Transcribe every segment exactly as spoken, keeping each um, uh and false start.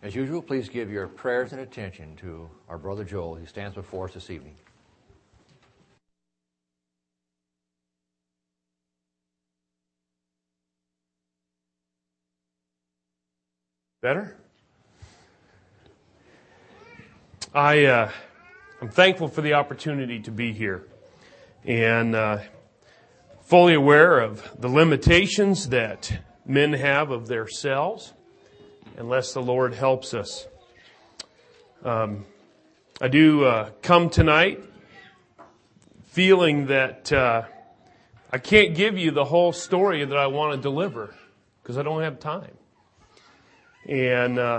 As usual, please give your prayers and attention to our brother Joel, who stands before us this evening. Better? I, uh, I'm thankful for the opportunity to be here, and uh, fully aware of the limitations that men have of their selves, unless the Lord helps us. Um, I do uh, come tonight feeling that uh, I can't give you the whole story that I want to deliver because I don't have time. And, uh,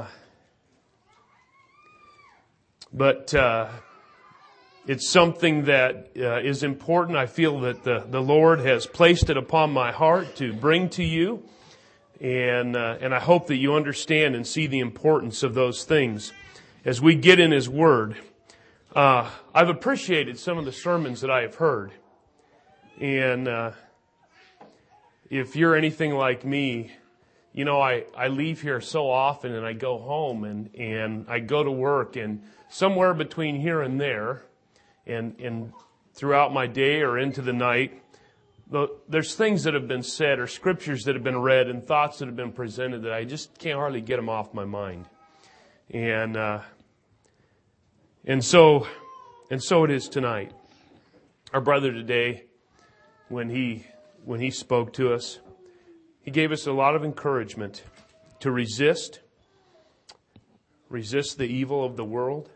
but, uh, it's something that uh, is important. I feel that the, the Lord has placed it upon my heart to bring to you. And, uh, and I hope that you understand and see the importance of those things as we get in His Word. Uh, I've appreciated some of the sermons that I have heard. And, uh, if you're anything like me, you know, I, I leave here so often and I go home and, and I go to work, and somewhere between here and there and, and throughout my day or into the night, there's things that have been said or scriptures that have been read and thoughts that have been presented that I just can't hardly get them off my mind. And, uh, and so, and so it is tonight. Our brother today, when he, when he spoke to us, he gave us a lot of encouragement to resist, resist the evil of the world,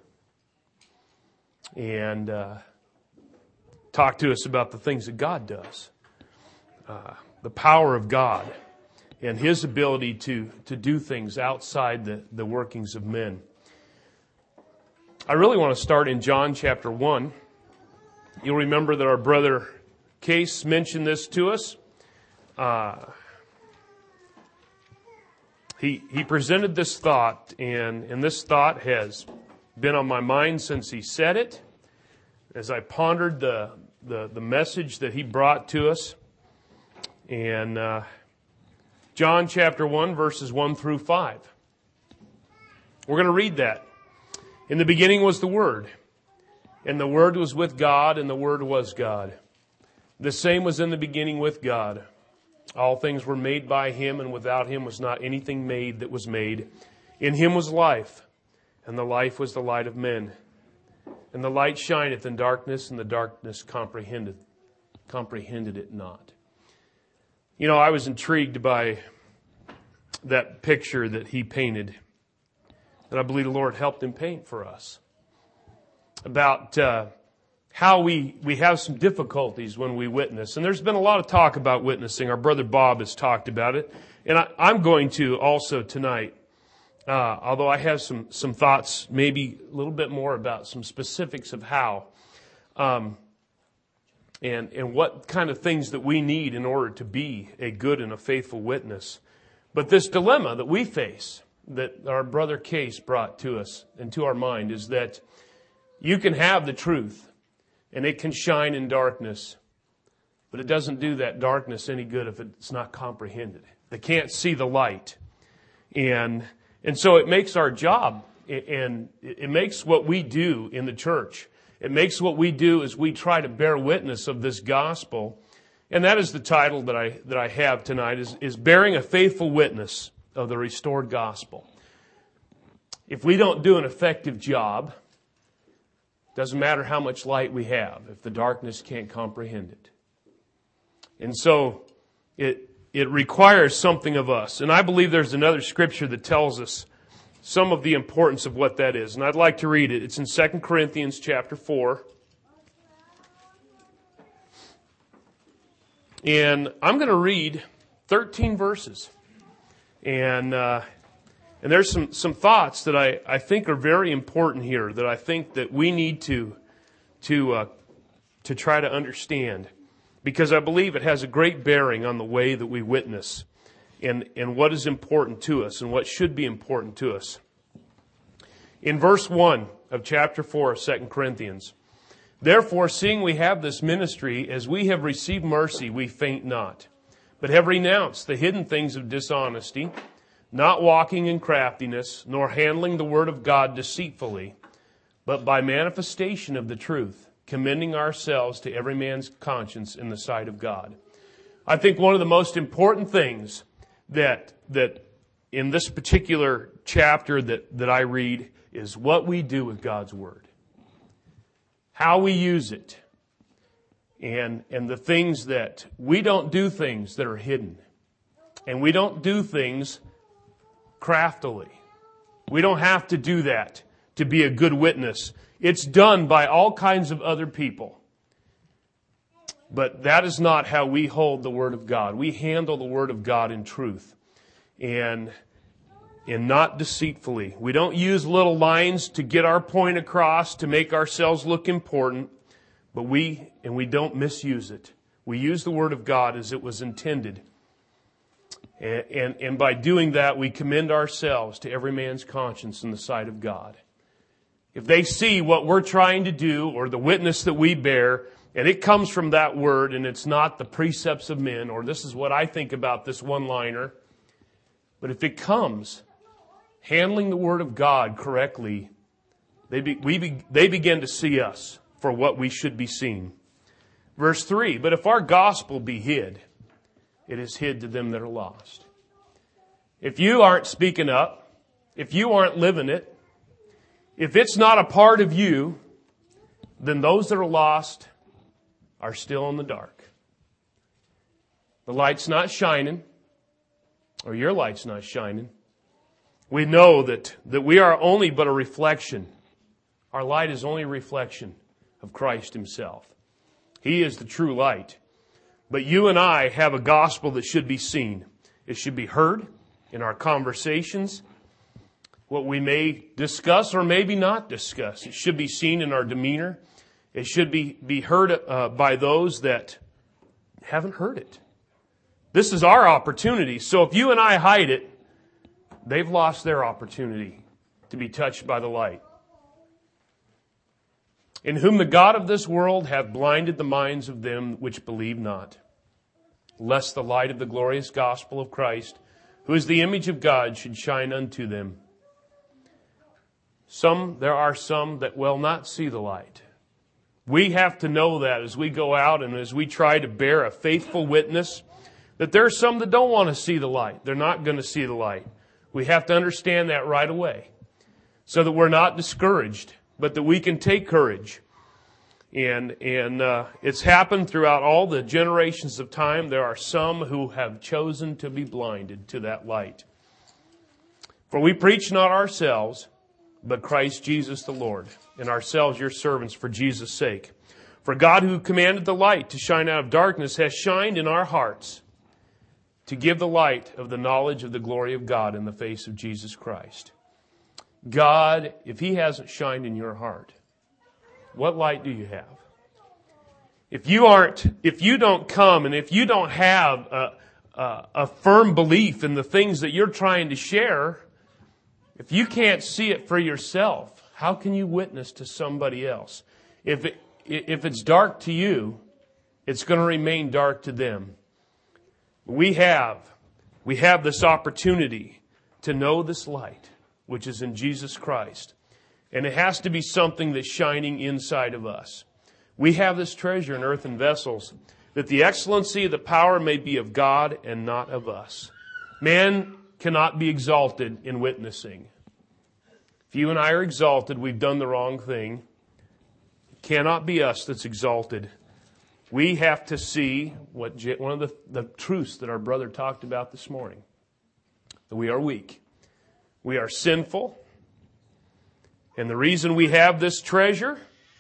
and uh, talk to us about the things that God does, uh, the power of God, and His ability to, to do things outside the, the workings of men. I really want to start in John chapter one. You'll remember that our brother Case mentioned this to us. Uh, He he presented this thought, and, and this thought has been on my mind since he said it, as I pondered the the, the message that he brought to us. And uh, John chapter one, verses one through five. We're going to read that. In the beginning was the Word, and the Word was with God, and the Word was God. The same was in the beginning with God. All things were made by Him, and without Him was not anything made that was made. In Him was life, and the life was the light of men. And the light shineth in darkness, and the darkness comprehended, comprehended it not. You know, I was intrigued by that picture that he painted, that I believe the Lord helped him paint for us, about uh, how we, we have some difficulties when we witness. And there's been a lot of talk about witnessing. Our brother Bob has talked about it. And I, I'm going to also tonight, uh, although I have some, some thoughts, maybe a little bit more about some specifics of how, um, and, and what kind of things that we need in order to be a good and a faithful witness. But this dilemma that we face, that our brother Case brought to us and to our mind, is that you can have the truth, and it can shine in darkness, but it doesn't do that darkness any good if it's not comprehended. They can't see the light. And and so it makes our job, and it makes what we do in the church. It makes what we do as we try to bear witness of this gospel. And that is the title that I that I have tonight, is, is Bearing a Faithful Witness of the Restored Gospel. If we don't do an effective job, doesn't matter how much light we have if the darkness can't comprehend it. And so it it requires something of us. And I believe there's another scripture that tells us some of the importance of what that is. And I'd like to read it. It's in Second Corinthians chapter four. And I'm going to read thirteen verses. And uh, and there's some, some thoughts that I, I think are very important here, that I think that we need to to uh, to try to understand, because I believe it has a great bearing on the way that we witness, and, and what is important to us and what should be important to us. In verse one of chapter four of Second Corinthians, therefore, seeing we have this ministry, as we have received mercy, we faint not, but have renounced the hidden things of dishonesty, not walking in craftiness, nor handling the word of God deceitfully, but by manifestation of the truth, commending ourselves to every man's conscience in the sight of God. I think one of the most important things that that in this particular chapter that, that I read is what we do with God's word. How we use it. And, and the things that we don't do things that are hidden. And we don't do things craftily. We don't have to do that to be a good witness. It's done by all kinds of other people. But that is not how we hold the Word of God. We handle the Word of God in truth. And, and not deceitfully. We don't use little lines to get our point across, to make ourselves look important. But we, and we don't misuse it. We use the Word of God as it was intended. And, and, and by doing that, we commend ourselves to every man's conscience in the sight of God. If they see what we're trying to do or the witness that we bear, and it comes from that Word and it's not the precepts of men, or this is what I think about this one-liner, but if it comes handling the Word of God correctly, they, be, we be, they begin to see us for what we should be seen. Verse three, but if our gospel be hid, it is hid to them that are lost. If you aren't speaking up, if you aren't living it, if it's not a part of you, then those that are lost are still in the dark. The light's not shining, or your light's not shining. We know that, that we are only but a reflection. Our light is only a reflection of Christ Himself. He is the true light. But you and I have a gospel that should be seen. It should be heard in our conversations, what we may discuss or maybe not discuss. It should be seen in our demeanor. It should be, be heard uh, by those that haven't heard it. This is our opportunity. So if you and I hide it, they've lost their opportunity to be touched by the light. In whom the God of this world hath blinded the minds of them which believe not, lest the light of the glorious gospel of Christ, who is the image of God, should shine unto them. Some, there are some that will not see the light. We have to know that as we go out and as we try to bear a faithful witness, that there are some that don't want to see the light. They're not going to see the light. We have to understand that right away so that we're not discouraged, but that we can take courage. And and uh, it's happened throughout all the generations of time. There are some who have chosen to be blinded to that light. For we preach not ourselves, but Christ Jesus the Lord, and ourselves your servants for Jesus' sake. For God, who commanded the light to shine out of darkness, has shined in our hearts to give the light of the knowledge of the glory of God in the face of Jesus Christ. God, if He hasn't shined in your heart, what light do you have? If you aren't, if you don't come and if you don't have a, a, a firm belief in the things that you're trying to share, if you can't see it for yourself, how can you witness to somebody else? If it, if it's dark to you, it's going to remain dark to them. We have, we have this opportunity to know this light, which is in Jesus Christ. And it has to be something that's shining inside of us. We have this treasure in earthen vessels, that the excellency of the power may be of God and not of us. Man cannot be exalted in witnessing. If you and I are exalted, we've done the wrong thing. It cannot be us that's exalted. We have to see what one of the, the truths that our brother talked about this morning. That we are weak. We are sinful. And the reason we have this treasure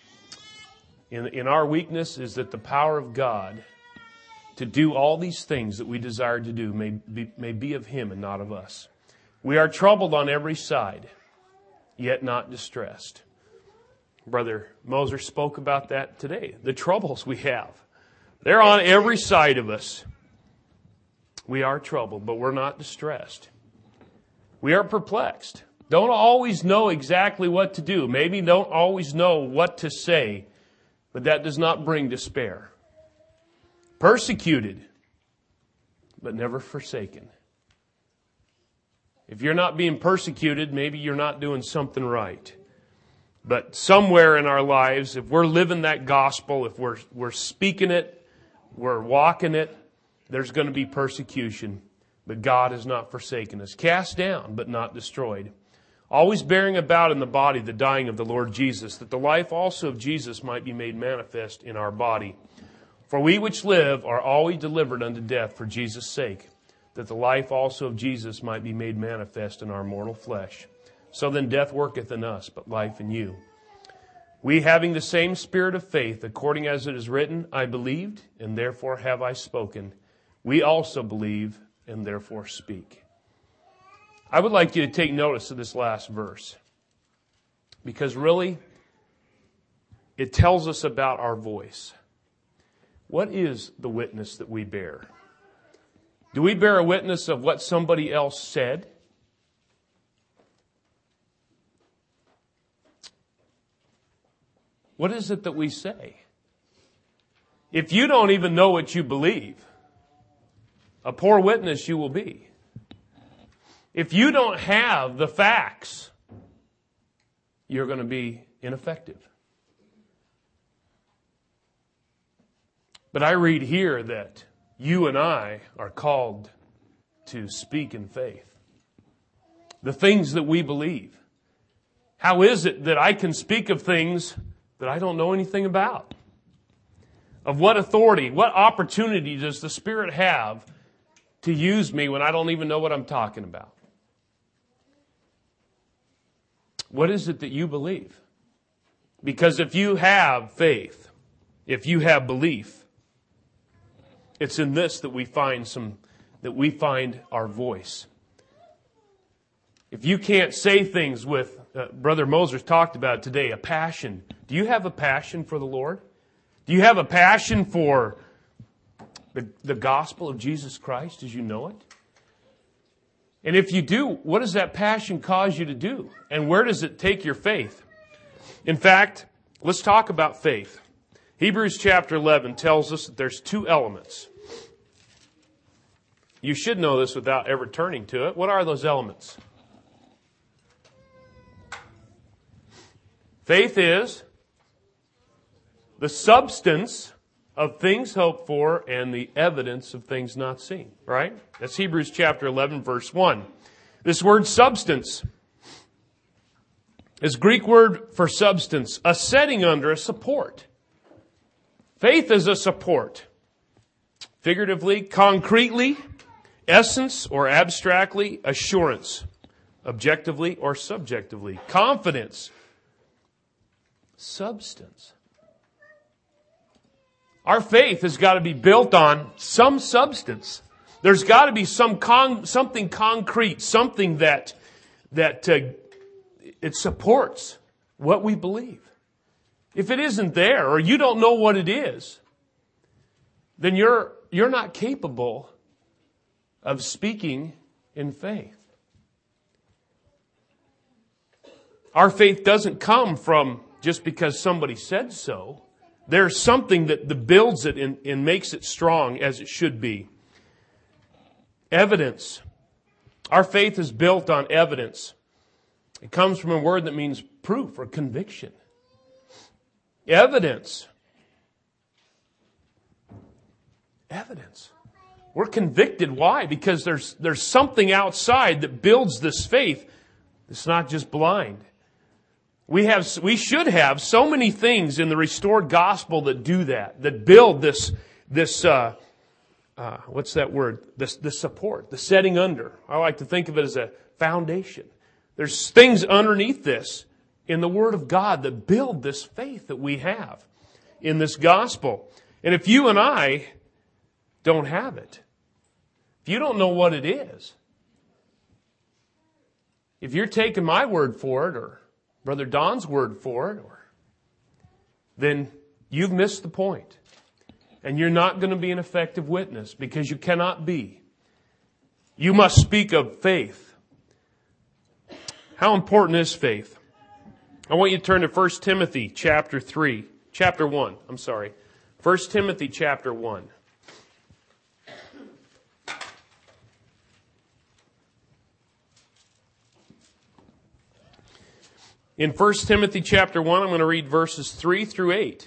in, in our weakness is that the power of God to do all these things that we desire to do may be, may be of Him and not of us. We are troubled on every side, yet not distressed. Brother Moser spoke about that today. The troubles we have. They're on every side of us. We are troubled, but we're not distressed. We are perplexed. Don't always know exactly what to do. Maybe don't always know what to say. But that does not bring despair. Persecuted, but never forsaken. If you're not being persecuted, maybe you're not doing something right. But somewhere in our lives, if we're living that gospel, if we're we're speaking it, we're walking it, there's going to be persecution. But God has not forsaken us. Cast down, but not destroyed. Always bearing about in the body the dying of the Lord Jesus, that the life also of Jesus might be made manifest in our body. For we which live are always delivered unto death for Jesus' sake, that the life also of Jesus might be made manifest in our mortal flesh. So then death worketh in us, but life in you. We having the same spirit of faith, according as it is written, I believed, and therefore have I spoken. We also believe, and therefore speak. I would like you to take notice of this last verse, because really, it tells us about our voice. What is the witness that we bear? Do we bear a witness of what somebody else said? What is it that we say? If you don't even know what you believe, a poor witness you will be. If you don't have the facts, you're going to be ineffective. But I read here that you and I are called to speak in faith. The things that we believe. How is it that I can speak of things that I don't know anything about? Of what authority, what opportunity does the Spirit have to use me when I don't even know what I'm talking about? What is it that you believe? Because if you have faith, if you have belief, it's in this that we find some, that we find our voice. If you can't say things with, uh, Brother Moses talked about today, a passion. Do you have a passion for the Lord? Do you have a passion for the, the gospel of Jesus Christ as you know it? And if you do, what does that passion cause you to do? And where does it take your faith? In fact, let's talk about faith. Hebrews chapter eleven tells us that there's two elements. You should know this without ever turning to it. What are those elements? Faith is the substance of things hoped for and the evidence of things not seen. Right? That's Hebrews chapter eleven, verse one. This word substance is Greek word for substance, a setting under, a support. Faith is a support. Figuratively, concretely, essence or abstractly, assurance. Objectively or subjectively, confidence. Substance. Our faith has got to be built on some substance. There's got to be some con- something concrete, something that that uh, it supports what we believe. If it isn't there, or you don't know what it is, then you're you're not capable of speaking in faith. Our faith doesn't come from just because somebody said so. There's something that, that builds it and, and makes it strong as it should be. Evidence. Our faith is built on evidence. It comes from a word that means proof or conviction. Evidence. Evidence. We're convicted. Why? Because there's there's something outside that builds this faith. It's not just blind. We have, we should have so many things in the restored gospel that do that, that build this, this, uh, uh, what's that word? This, the support, the setting under. I like to think of it as a foundation. There's things underneath this in the Word of God that build this faith that we have in this gospel. And if you and I don't have it, if you don't know what it is, if you're taking my word for it or Brother Don's word for it, or, then you've missed the point. And you're not going to be an effective witness because you cannot be. You must speak of faith. How important is faith? I want you to turn to First Timothy chapter three, chapter one, I'm sorry. First Timothy chapter one. In First Timothy chapter one, I'm going to read verses three through eight.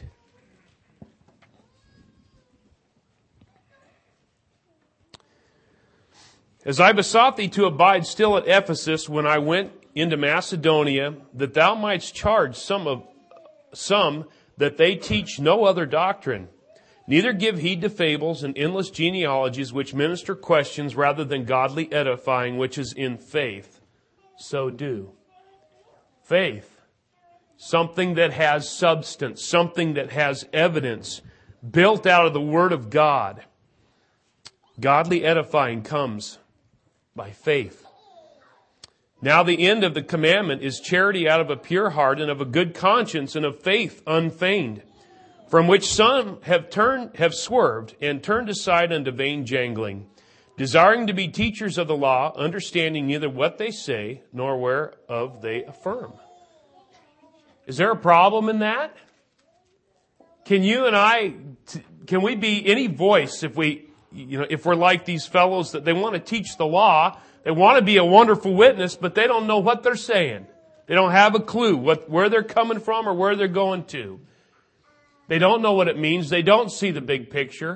As I besought thee to abide still at Ephesus when I went into Macedonia, that thou mightst charge some of some that they teach no other doctrine, neither give heed to fables and endless genealogies which minister questions rather than godly edifying, which is in faith. So do. Faith. Something that has substance, something that has evidence, built out of the Word of God. Godly edifying comes by faith. Now the end of the commandment is charity out of a pure heart and of a good conscience and of faith unfeigned, from which some have turned, have swerved and turned aside unto vain jangling, desiring to be teachers of the law, understanding neither what they say nor whereof they affirm. Is there a problem in that? Can you and I, can we be any voice if we, you know, if we're like these fellows that they want to teach the law, they want to be a wonderful witness, but they don't know what they're saying. They don't have a clue what, where they're coming from or where they're going to. They don't know what it means. They don't see the big picture.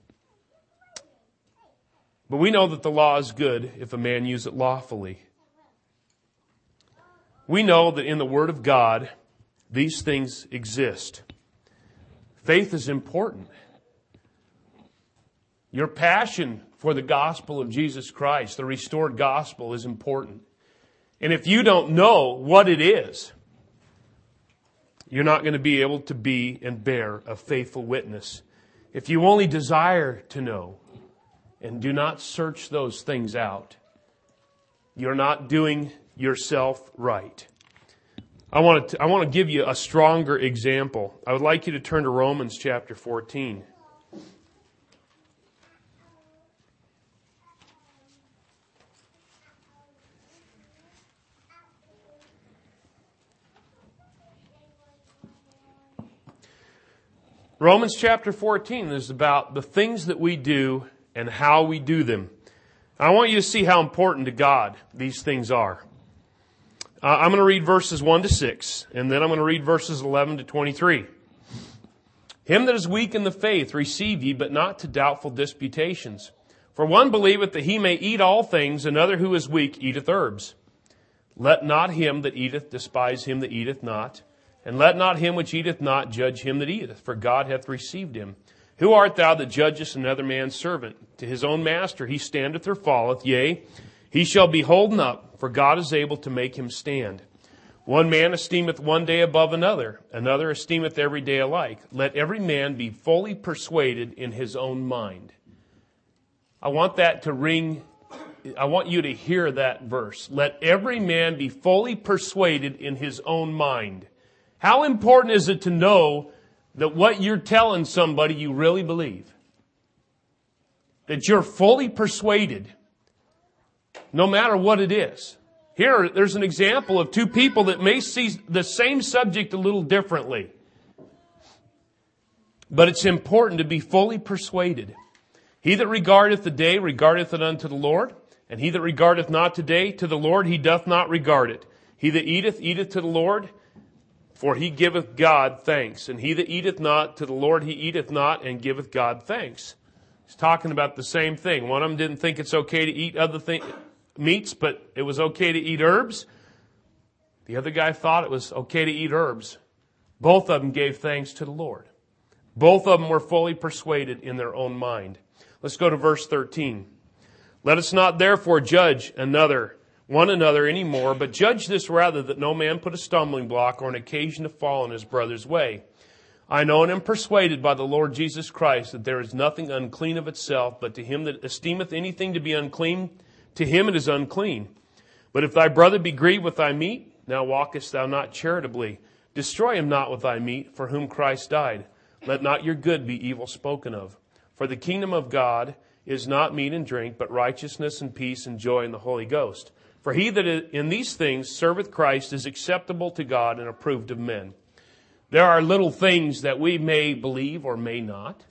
But we know that the law is good if a man use it lawfully. We know that in the Word of God, these things exist. Faith is important. Your passion for the gospel of Jesus Christ, the restored gospel, is important. And if you don't know what it is, you're not going to be able to be and bear a faithful witness. If you only desire to know and do not search those things out, you're not doing yourself right. I want to, I want to give you a stronger example. I would like you to turn to Romans chapter fourteen. Romans chapter fourteen is about the things that we do and how we do them. I want you to see how important to God these things are. Uh, I'm going to read verses one to six, and then I'm going to read verses eleven to twenty-three. Him that is weak in the faith receive ye, but not to doubtful disputations. For one believeth that he may eat all things, another who is weak eateth herbs. Let not him that eateth despise him that eateth not. And let not him which eateth not judge him that eateth, for God hath received him. Who art thou that judgest another man's servant? To his own master he standeth or falleth, yea, he shall be holden up, for God is able to make him stand. One man esteemeth one day above another, another esteemeth every day alike. Let every man be fully persuaded in his own mind. I want that to ring, I want you to hear that verse. Let every man be fully persuaded in his own mind. How important is it to know that what you're telling somebody you really believe? That you're fully persuaded, no matter what it is. Here, there's an example of two people that may see the same subject a little differently. But it's important to be fully persuaded. He that regardeth the day regardeth it unto the Lord, and he that regardeth not today to the Lord, he doth not regard it. He that eateth, eateth to the Lord, for he giveth God thanks. And he that eateth not to the Lord, he eateth not, and giveth God thanks. He's talking about the same thing. One of them didn't think it's okay to eat other things, meats, but it was okay to eat herbs. The other guy thought it was okay to eat herbs. Both of them gave thanks to the Lord. Both of them were fully persuaded in their own mind. Let's go to verse thirteen. Let us not therefore judge another, one another any more, but judge this rather, that no man put a stumbling block or an occasion to fall in his brother's way. I know and am persuaded by the Lord Jesus Christ that there is nothing unclean of itself, but to him that esteemeth anything to be unclean, to him it is unclean. But if thy brother be grieved with thy meat, now walkest thou not charitably. Destroy him not with thy meat, for whom Christ died. Let not your good be evil spoken of. For the kingdom of God is not meat and drink, but righteousness and peace and joy in the Holy Ghost. For he that in these things serveth Christ is acceptable to God and approved of men. There are little things that we may believe or may not.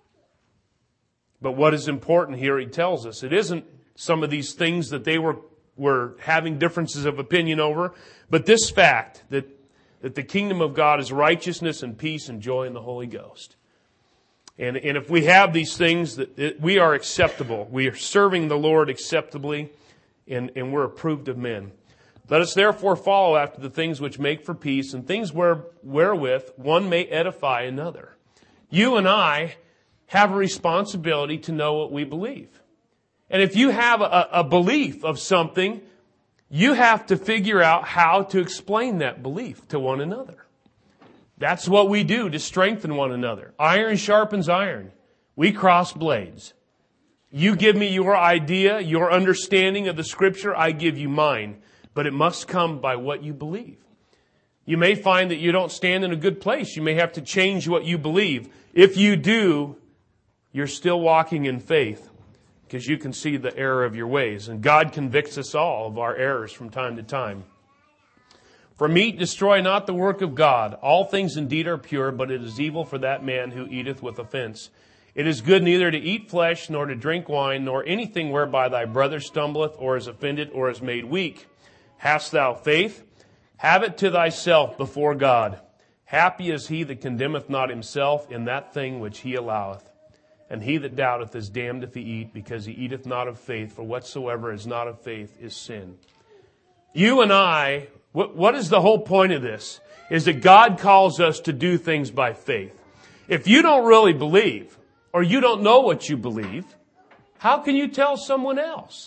But what is important here, he tells us, it isn't some of these things that they were we're having differences of opinion over. But this fact, that, that the kingdom of God is righteousness and peace and joy in the Holy Ghost. And, and if we have these things, that it, we are acceptable. We are serving the Lord acceptably, and, and we're approved of men. Let us therefore follow after the things which make for peace, and things where, wherewith one may edify another. You and I have a responsibility to know what we believe. And if you have a, a belief of something, you have to figure out how to explain that belief to one another. That's what we do to strengthen one another. Iron sharpens iron. We cross blades. You give me your idea, your understanding of the Scripture, I give you mine. But it must come by what you believe. You may find that you don't stand in a good place. You may have to change what you believe. If you do, you're still walking in faith, because you can see the error of your ways. And God convicts us all of our errors from time to time. For meat destroy not the work of God. All things indeed are pure, but it is evil for that man who eateth with offense. It is good neither to eat flesh, nor to drink wine, nor anything whereby thy brother stumbleth, or is offended, or is made weak. Hast thou faith? Have it to thyself before God. Happy is he that condemneth not himself in that thing which he alloweth. And he that doubteth is damned if he eat, because he eateth not of faith. For whatsoever is not of faith is sin. You and I, what, what is the whole point of this? Is that God calls us to do things by faith. If you don't really believe, or you don't know what you believe, how can you tell someone else?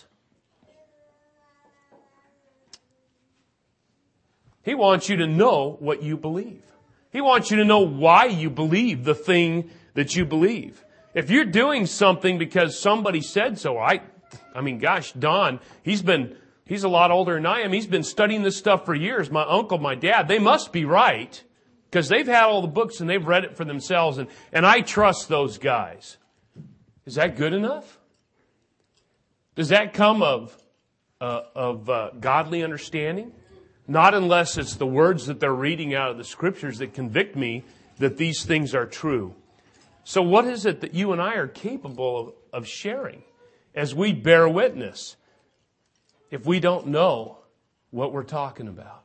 He wants you to know what you believe. He wants you to know why you believe the thing that you believe. If you're doing something because somebody said so, I, I mean, gosh, Don, he's been, he's a lot older than I am. He's been studying this stuff for years. My uncle, my dad, they must be right, because they've had all the books and they've read it for themselves, and, and I trust those guys. Is that good enough? Does that come of, uh, of uh, godly understanding? Not unless it's the words that they're reading out of the Scriptures that convict me that these things are true. So what is it that you and I are capable of, of sharing as we bear witness if we don't know what we're talking about?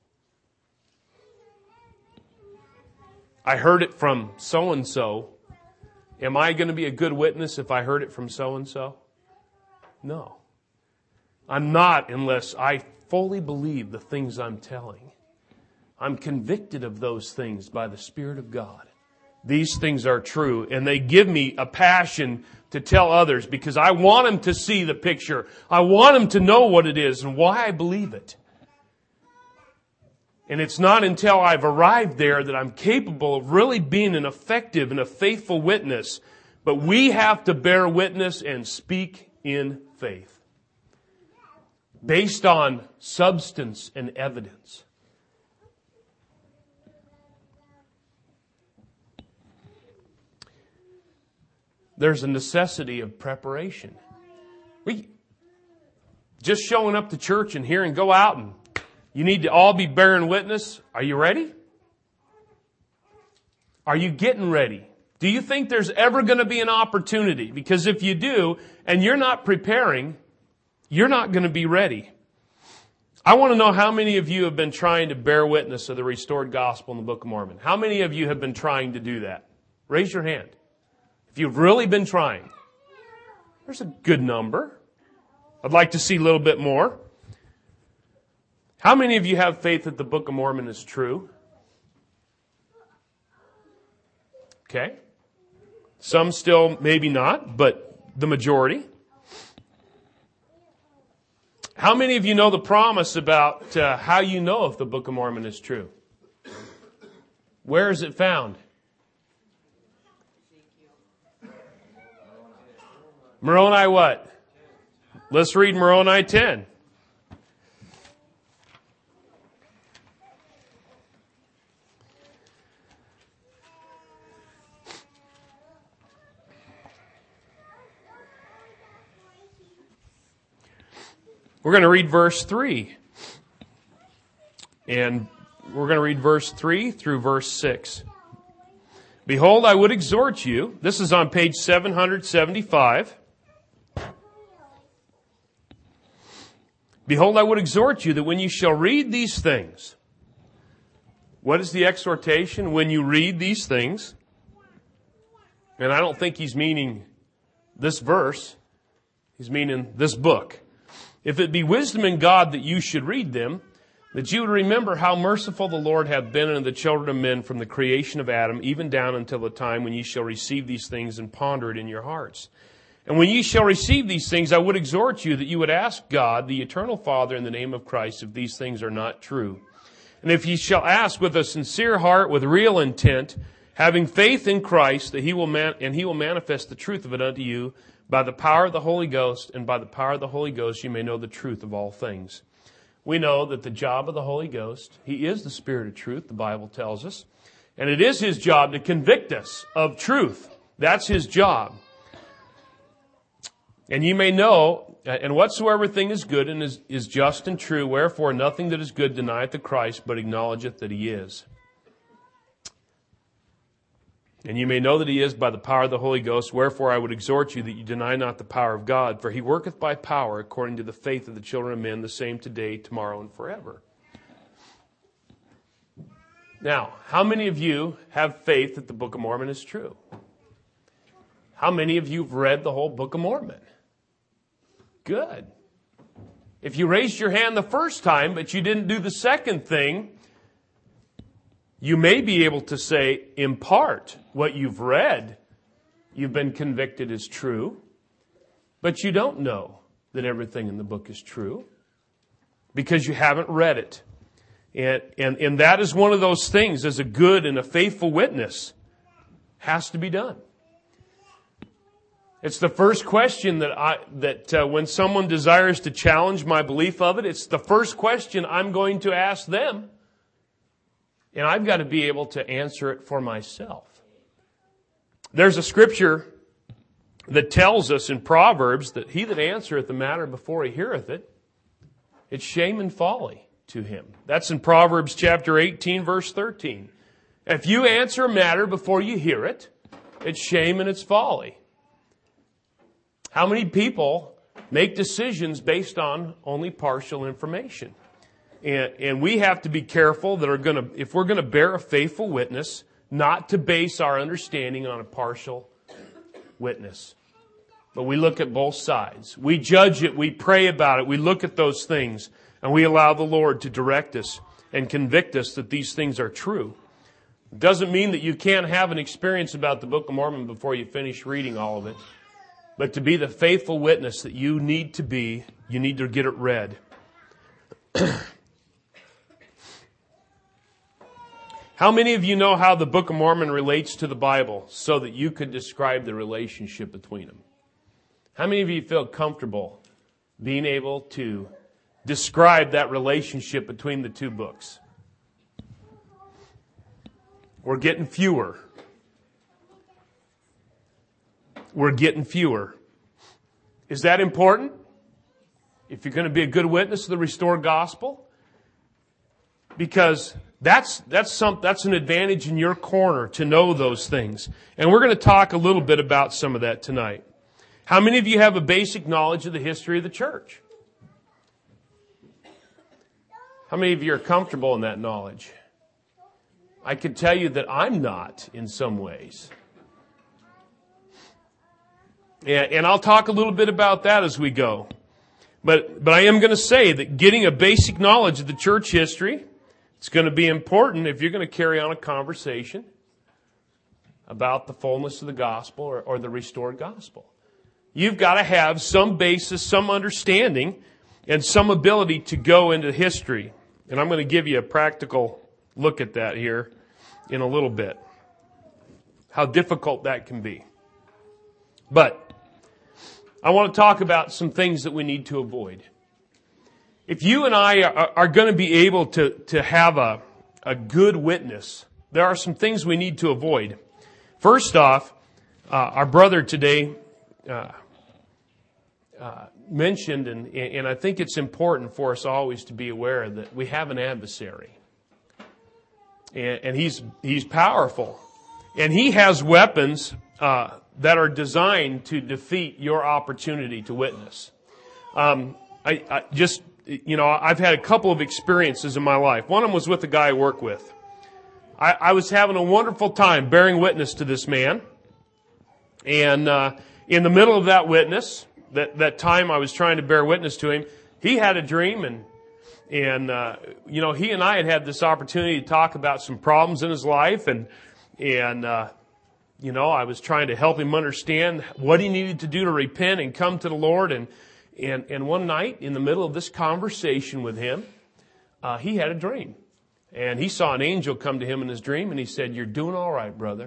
I heard it from so-and-so. Am I going to be a good witness if I heard it from so-and-so? No. I'm not, unless I fully believe the things I'm telling. I'm convicted of those things by the Spirit of God. These things are true, and they give me a passion to tell others, because I want them to see the picture. I want them to know what it is and why I believe it. And it's not until I've arrived there that I'm capable of really being an effective and a faithful witness. But we have to bear witness and speak in faith, based on substance and evidence. There's a necessity of preparation. We just showing up to church and here and go out, and you need to all be bearing witness. Are you ready? Are you getting ready? Do you think there's ever going to be an opportunity? Because if you do, and you're not preparing, you're not going to be ready. I want to know how many of you have been trying to bear witness of the restored gospel in the Book of Mormon. How many of you have been trying to do that? Raise your hand. If you've really been trying. There's a good number. I'd like to see a little bit more. How many of you have faith that the Book of Mormon is true? Okay. Some still maybe not, but the majority. How many of you know the promise about uh, how you know if the Book of Mormon is true? Where is it found? Moroni what? Let's read Moroni ten. We're going to read verse three. And we're going to read verse three through verse six. Behold, I would exhort you. This is on page seven hundred seventy-five. Behold, I would exhort you that when you shall read these things. What is the exhortation? When you read these things. And I don't think he's meaning this verse. He's meaning this book. If it be wisdom in God that you should read them, that you would remember how merciful the Lord hath been unto the children of men from the creation of Adam, even down until the time when ye shall receive these things and ponder it in your hearts. And when ye shall receive these things, I would exhort you that you would ask God, the eternal Father, in the name of Christ, if these things are not true. And if ye shall ask with a sincere heart, with real intent, having faith in Christ, that he will man- and he will manifest the truth of it unto you by the power of the Holy Ghost, and by the power of the Holy Ghost you may know the truth of all things. We know that the job of the Holy Ghost, he is the Spirit of truth, the Bible tells us. And it is his job to convict us of truth. That's his job. And you may know, and whatsoever thing is good and is, is just and true, wherefore nothing that is good denieth the Christ, but acknowledgeth that he is. And you may know that he is by the power of the Holy Ghost. Wherefore I would exhort you that you deny not the power of God. For he worketh by power according to the faith of the children of men, the same today, tomorrow, and forever. Now, how many of you have faith that the Book of Mormon is true? How many of you have read the whole Book of Mormon? Good. If you raised your hand the first time, but you didn't do the second thing, you may be able to say, in part, what you've read, you've been convicted is true, but you don't know that everything in the book is true because you haven't read it. And, and, and that is one of those things, as a good and a faithful witness, has to be done. It's the first question that I, that uh, when someone desires to challenge my belief of it, it's the first question I'm going to ask them. And I've got to be able to answer it for myself. There's a scripture that tells us in Proverbs that he that answereth the matter before he heareth it, it's shame and folly to him. That's in Proverbs chapter eighteen, verse thirteen. If you answer a matter before you hear it, it's shame and it's folly. How many people make decisions based on only partial information? And, and we have to be careful that are going to, if we're going to bear a faithful witness, not to base our understanding on a partial witness. But we look at both sides. We judge it. We pray about it. We look at those things. And we allow the Lord to direct us and convict us that these things are true. It doesn't mean that you can't have an experience about the Book of Mormon before you finish reading all of it. But to be the faithful witness that you need to be, you need to get it read. How many of you know how the Book of Mormon relates to the Bible so that you could describe the relationship between them? How many of you feel comfortable being able to describe that relationship between the two books? We're getting fewer. We're getting fewer. Is that important? If you're going to be a good witness of the restored gospel? Because That's that's some that's an advantage in your corner to know those things. And we're going to talk a little bit about some of that tonight. How many of you have a basic knowledge of the history of the church? How many of you are comfortable in that knowledge? I can tell you that I'm not in some ways. And, and I'll talk a little bit about that as we go. But but I am going to say that getting a basic knowledge of the church history, it's going to be important if you're going to carry on a conversation about the fullness of the gospel or, or the restored gospel. You've got to have some basis, some understanding, and some ability to go into history. And I'm going to give you a practical look at that here in a little bit. How difficult that can be. But I want to talk about some things that we need to avoid. If you and I are, are going to be able to, to have a, a good witness, there are some things we need to avoid. First off, uh, our brother today uh, uh, mentioned, and, and I think it's important for us always to be aware that we have an adversary. And, and he's he's powerful. And he has weapons uh, that are designed to defeat your opportunity to witness. Um, I, I just... you know, I've had a couple of experiences in my life. One of them was with the guy I work with. I, I was having a wonderful time bearing witness to this man. And uh, in the middle of that witness, that, that time I was trying to bear witness to him, he had a dream, and and uh, you know, he and I had had this opportunity to talk about some problems in his life, and and uh, you know, I was trying to help him understand what he needed to do to repent and come to the Lord. And and and one night, in the middle of this conversation with him, uh, he had a dream, and he saw an angel come to him in his dream, and he said, "You're doing all right, brother."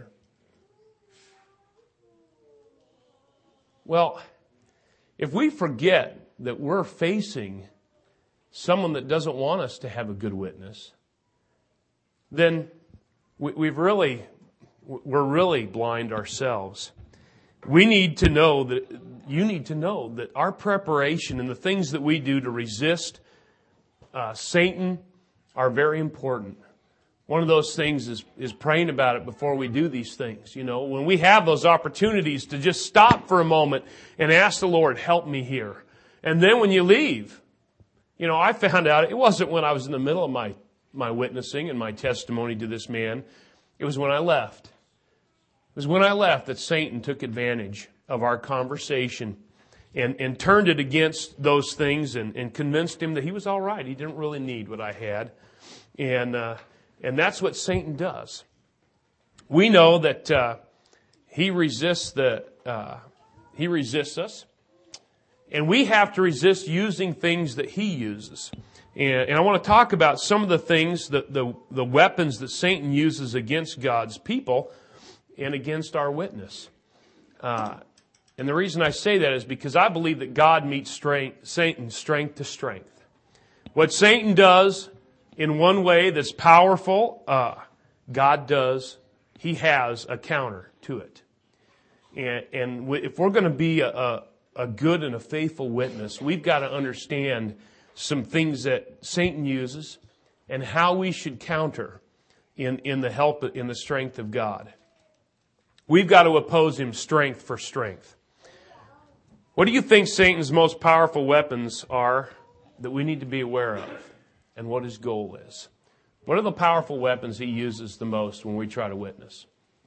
Well, if we forget that we're facing someone that doesn't want us to have a good witness, then we, we've really, we're really blind ourselves. We need to know that, you need to know that our preparation and the things that we do to resist uh, Satan are very important. One of those things is, is praying about it before we do these things. You know, when we have those opportunities to just stop for a moment and ask the Lord, help me here. And then when you leave, you know, I found out it wasn't when I was in the middle of my, my witnessing and my testimony to this man. It was when I left. It was when I left that Satan took advantage of our conversation and, and turned it against those things and, and convinced him that he was all right. He didn't really need what I had. And, uh, And that's what Satan does. We know that uh, he resists the uh, he resists us, and we have to resist using things that he uses. And, and I want to talk about some of the things that the the weapons that Satan uses against God's people and against our witness. Uh, and the reason I say that is because I believe that God meets strength, Satan strength to strength. What Satan does in one way that's powerful, uh, God does, He has a counter to it. And, and if we're going to be a, a, a good and a faithful witness, we've got to understand some things that Satan uses and how we should counter in, in the help, in the strength of God. We've got to oppose him strength for strength. What do you think Satan's most powerful weapons are that we need to be aware of? And what his goal is. What are the powerful weapons he uses the most when we try to witness?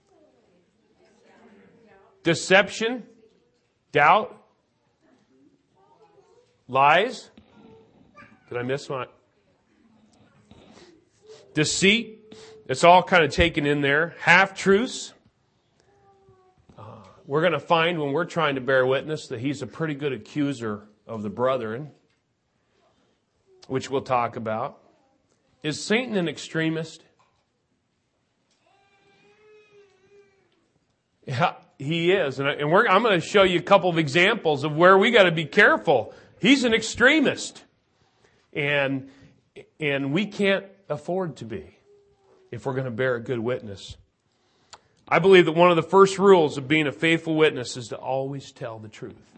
Deception, doubt, lies. Did I miss one? Deceit. It's all kind of taken in there. Half-truths. Uh, we're going to find when we're trying to bear witness that he's a pretty good accuser of the brethren, which we'll talk about. Is Satan an extremist? Yeah, he is. And, I, and we're, I'm going to show you a couple of examples of where we got to be careful. He's an extremist. And, and we can't afford to be if we're going to bear a good witness. I believe that one of the first rules of being a faithful witness is to always tell the truth.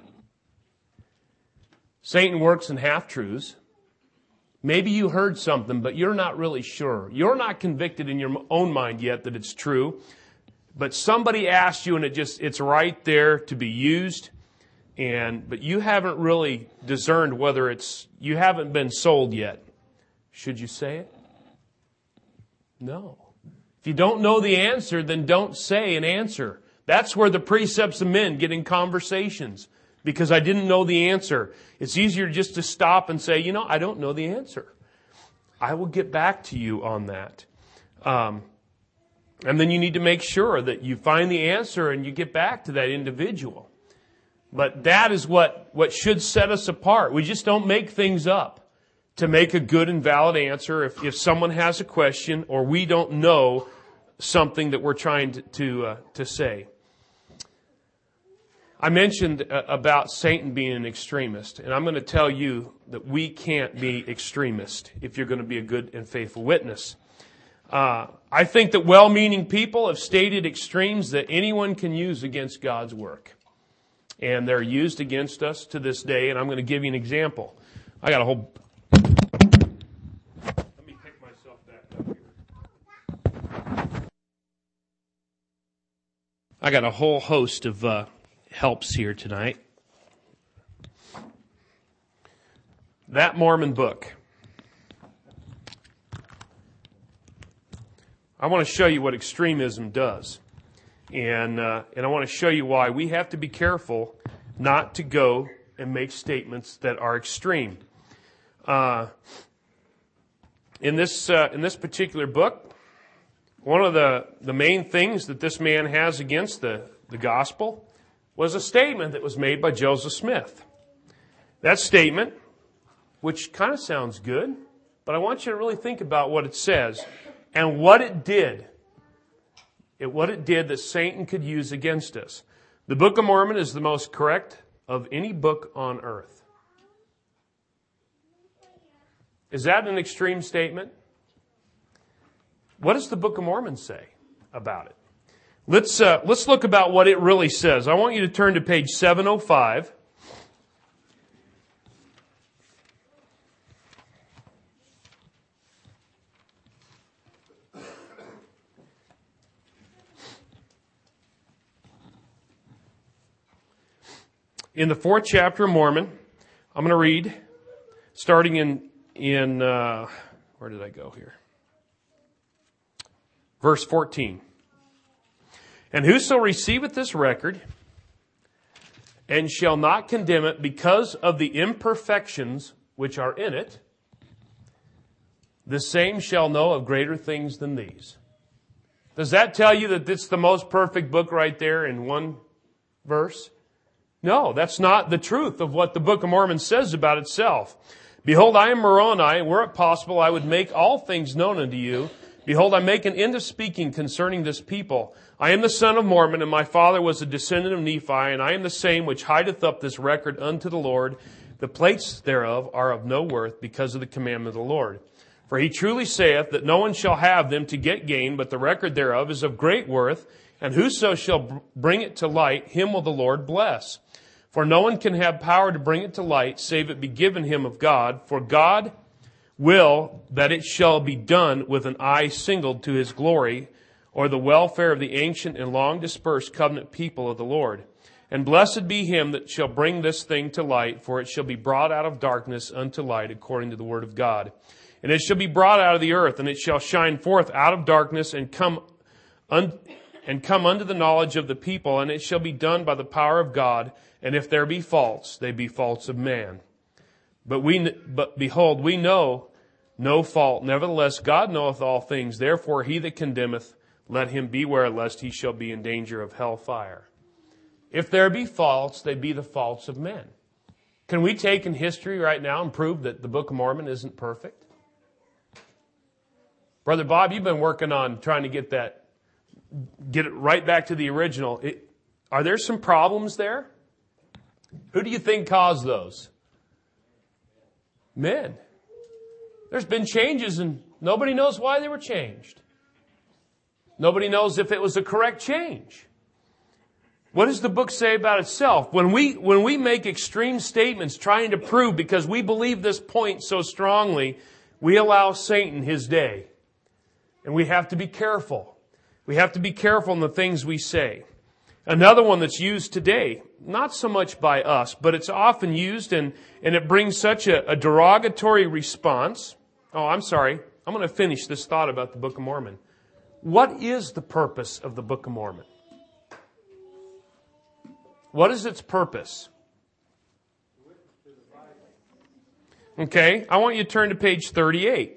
Satan works in half-truths. Maybe you heard something, but you're not really sure. You're not convicted in your own mind yet that it's true. But somebody asked you and it just, it's right there to be used. And, but you haven't really discerned whether it's, you haven't been sold yet. Should you say it? No. If you don't know the answer, then don't say an answer. That's where the precepts of men get in conversations. Because I didn't know the answer. It's easier just to stop and say, you know, I don't know the answer. I will get back to you on that. Um, and then you need to make sure that you find the answer and you get back to that individual. But that is what, what should set us apart. We just don't make things up to make a good and valid answer if, if someone has a question or we don't know something that we're trying to, to, uh, to say. I mentioned uh, about Satan being an extremist, and I'm going to tell you that we can't be extremist if you're going to be a good and faithful witness. Uh, I think that well-meaning people have stated extremes that anyone can use against God's work. And they're used against us to this day, and I'm going to give you an example. I got a whole... Let me pick myself back up here. I got a whole host of... Uh, helps here tonight. that Mormon book. I want to show you what extremism does. And, uh, and I want to show you why we have to be careful not to go and make statements that are extreme. Uh, in this uh, in this particular book, one of the, the main things that this man has against the, the gospel was a statement that was made by Joseph Smith. That statement, which kind of sounds good, but I want you to really think about what it says and what it did. It, what it did that Satan could use against us. The Book of Mormon is the most correct of any book on earth. Is that an extreme statement? What does the Book of Mormon say about it? Let's uh, let's look about what it really says. I want you to turn to page seven oh five. In the fourth chapter of Mormon, I'm going to read, starting in, in uh, where did I go here? Verse fourteen. And whoso receiveth this record, and shall not condemn it because of the imperfections which are in it, the same shall know of greater things than these. Does that tell you that it's the most perfect book right there in one verse? No, that's not the truth of what the Book of Mormon says about itself. Behold, I am Moroni, and were it possible, I would make all things known unto you. Behold, I make an end of speaking concerning this people. I am the son of Mormon, and my father was a descendant of Nephi, and I am the same which hideth up this record unto the Lord. The plates thereof are of no worth because of the commandment of the Lord. For he truly saith that no one shall have them to get gain, but the record thereof is of great worth, and whoso shall bring it to light, him will the Lord bless. For no one can have power to bring it to light, save it be given him of God. For God will that it shall be done with an eye singled to his glory, or the welfare of the ancient and long dispersed covenant people of the Lord. And blessed be him that shall bring this thing to light, for it shall be brought out of darkness unto light, according to the word of God. And it shall be brought out of the earth, and it shall shine forth out of darkness, and come un- and come unto the knowledge of the people, and it shall be done by the power of God. And if there be faults, they be faults of man. But we, but behold, we know no fault. Nevertheless, God knoweth all things. Therefore, he that condemneth, let him beware lest he shall be in danger of hell fire. If there be faults, they be the faults of men. Can we take in history right now and prove that the Book of Mormon isn't perfect? Brother Bob, you've been working on trying to get that, get it right back to the original. It, are there some problems there? Who do you think caused those? Men. There's been changes and nobody knows why they were changed. Nobody knows if it was a correct change. What does the book say about itself? When we, when we make extreme statements trying to prove because we believe this point so strongly, we allow Satan his day. And we have to be careful. We have to be careful in the things we say. Another one that's used today, not so much by us, but it's often used and, and it brings such a, a derogatory response. Oh, I'm sorry. I'm going to finish this thought about the Book of Mormon. What is the purpose of the Book of Mormon? What is its purpose? Okay, I want you to turn to page thirty-eight.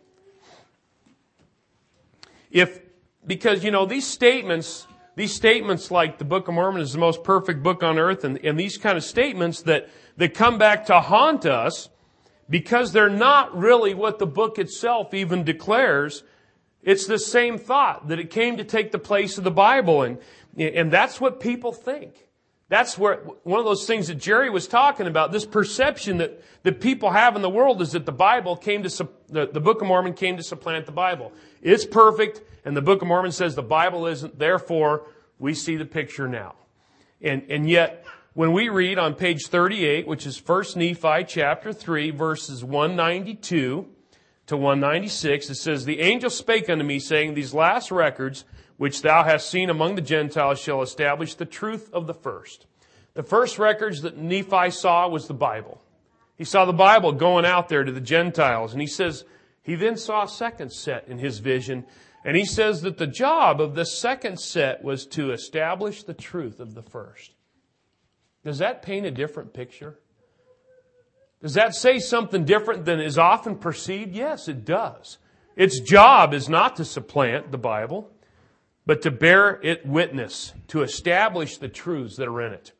If, because, you know, these statements... These statements like the Book of Mormon is the most perfect book on earth, and, and these kind of statements that, that come back to haunt us because they're not really what the book itself even declares. It's the same thought that it came to take the place of the Bible, and, and that's what people think. That's where one of those things that Jerry was talking about, this perception that, that people have in the world is that the Bible came to, the, the Book of Mormon came to supplant the Bible. It's perfect, and the Book of Mormon says the Bible isn't, therefore we see the picture now. And, and yet, when we read on page thirty-eight, which is First Nephi chapter three, verses one ninety-two to one ninety-six, it says, The angel spake unto me, saying, These last records which thou hast seen among the Gentiles shall establish the truth of the first. The first records that Nephi saw was the Bible. He saw the Bible going out there to the Gentiles. And he says, he then saw a second set in his vision. And he says that the job of the second set was to establish the truth of the first. Does that paint a different picture? Does that say something different than is often perceived? Yes, it does. Its job is not to supplant the Bible, but to bear it witness, to establish the truths that are in it.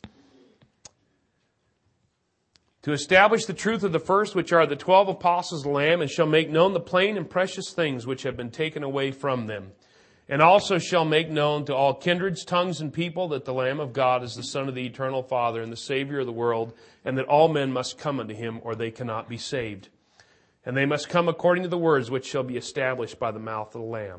To establish the truth of the first, which are the twelve apostles of the Lamb, and shall make known the plain and precious things which have been taken away from them. And also shall make known to all kindreds, tongues, and people that the Lamb of God is the Son of the eternal Father and the Savior of the world, and that all men must come unto him, or they cannot be saved. And they must come according to the words which shall be established by the mouth of the Lamb.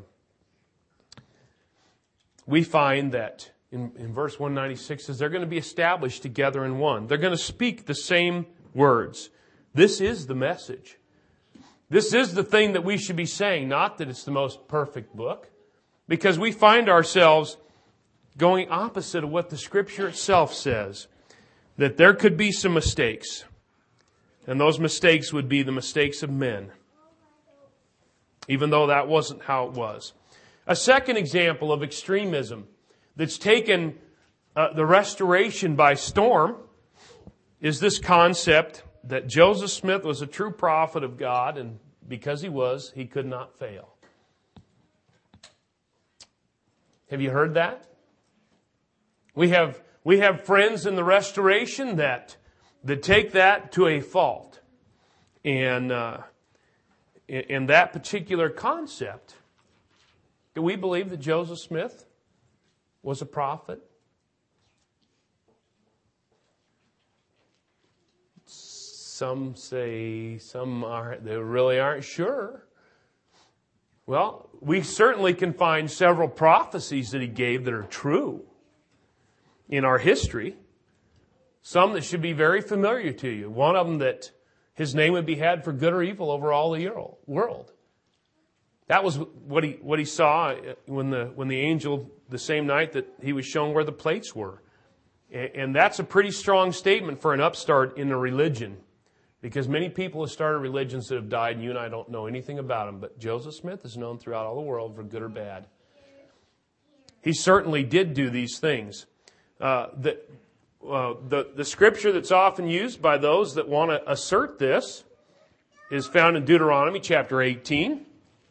We find that in, in verse one ninety-six says they're going to be established together in one. They're going to speak the same words. This is the message. This is the thing that we should be saying, not that it's the most perfect book, because we find ourselves going opposite of what the Scripture itself says, that there could be some mistakes, and those mistakes would be the mistakes of men, even though that wasn't how it was. A second example of extremism that's taken uh, the restoration by storm is this concept that Joseph Smith was a true prophet of God, and because he was, he could not fail. Have you heard that? We have we have friends in the restoration that that take that to a fault, and uh, in, in that particular concept, do we believe that Joseph Smith was a prophet? Some say, some are, they really aren't sure. Well, we certainly can find several prophecies that he gave that are true in our history. Some that should be very familiar to you. One of them that his name would be had for good or evil over all the world. That was what he what he saw when the when the angel, the same night that he was shown where the plates were. And that's a pretty strong statement for an upstart in a religion. Because many people have started religions that have died, and you and I don't know anything about them. But Joseph Smith is known throughout all the world for good or bad. He certainly did do these things. Uh, the, uh, the, the scripture that's often used by those that want to assert this is found in Deuteronomy chapter eighteen.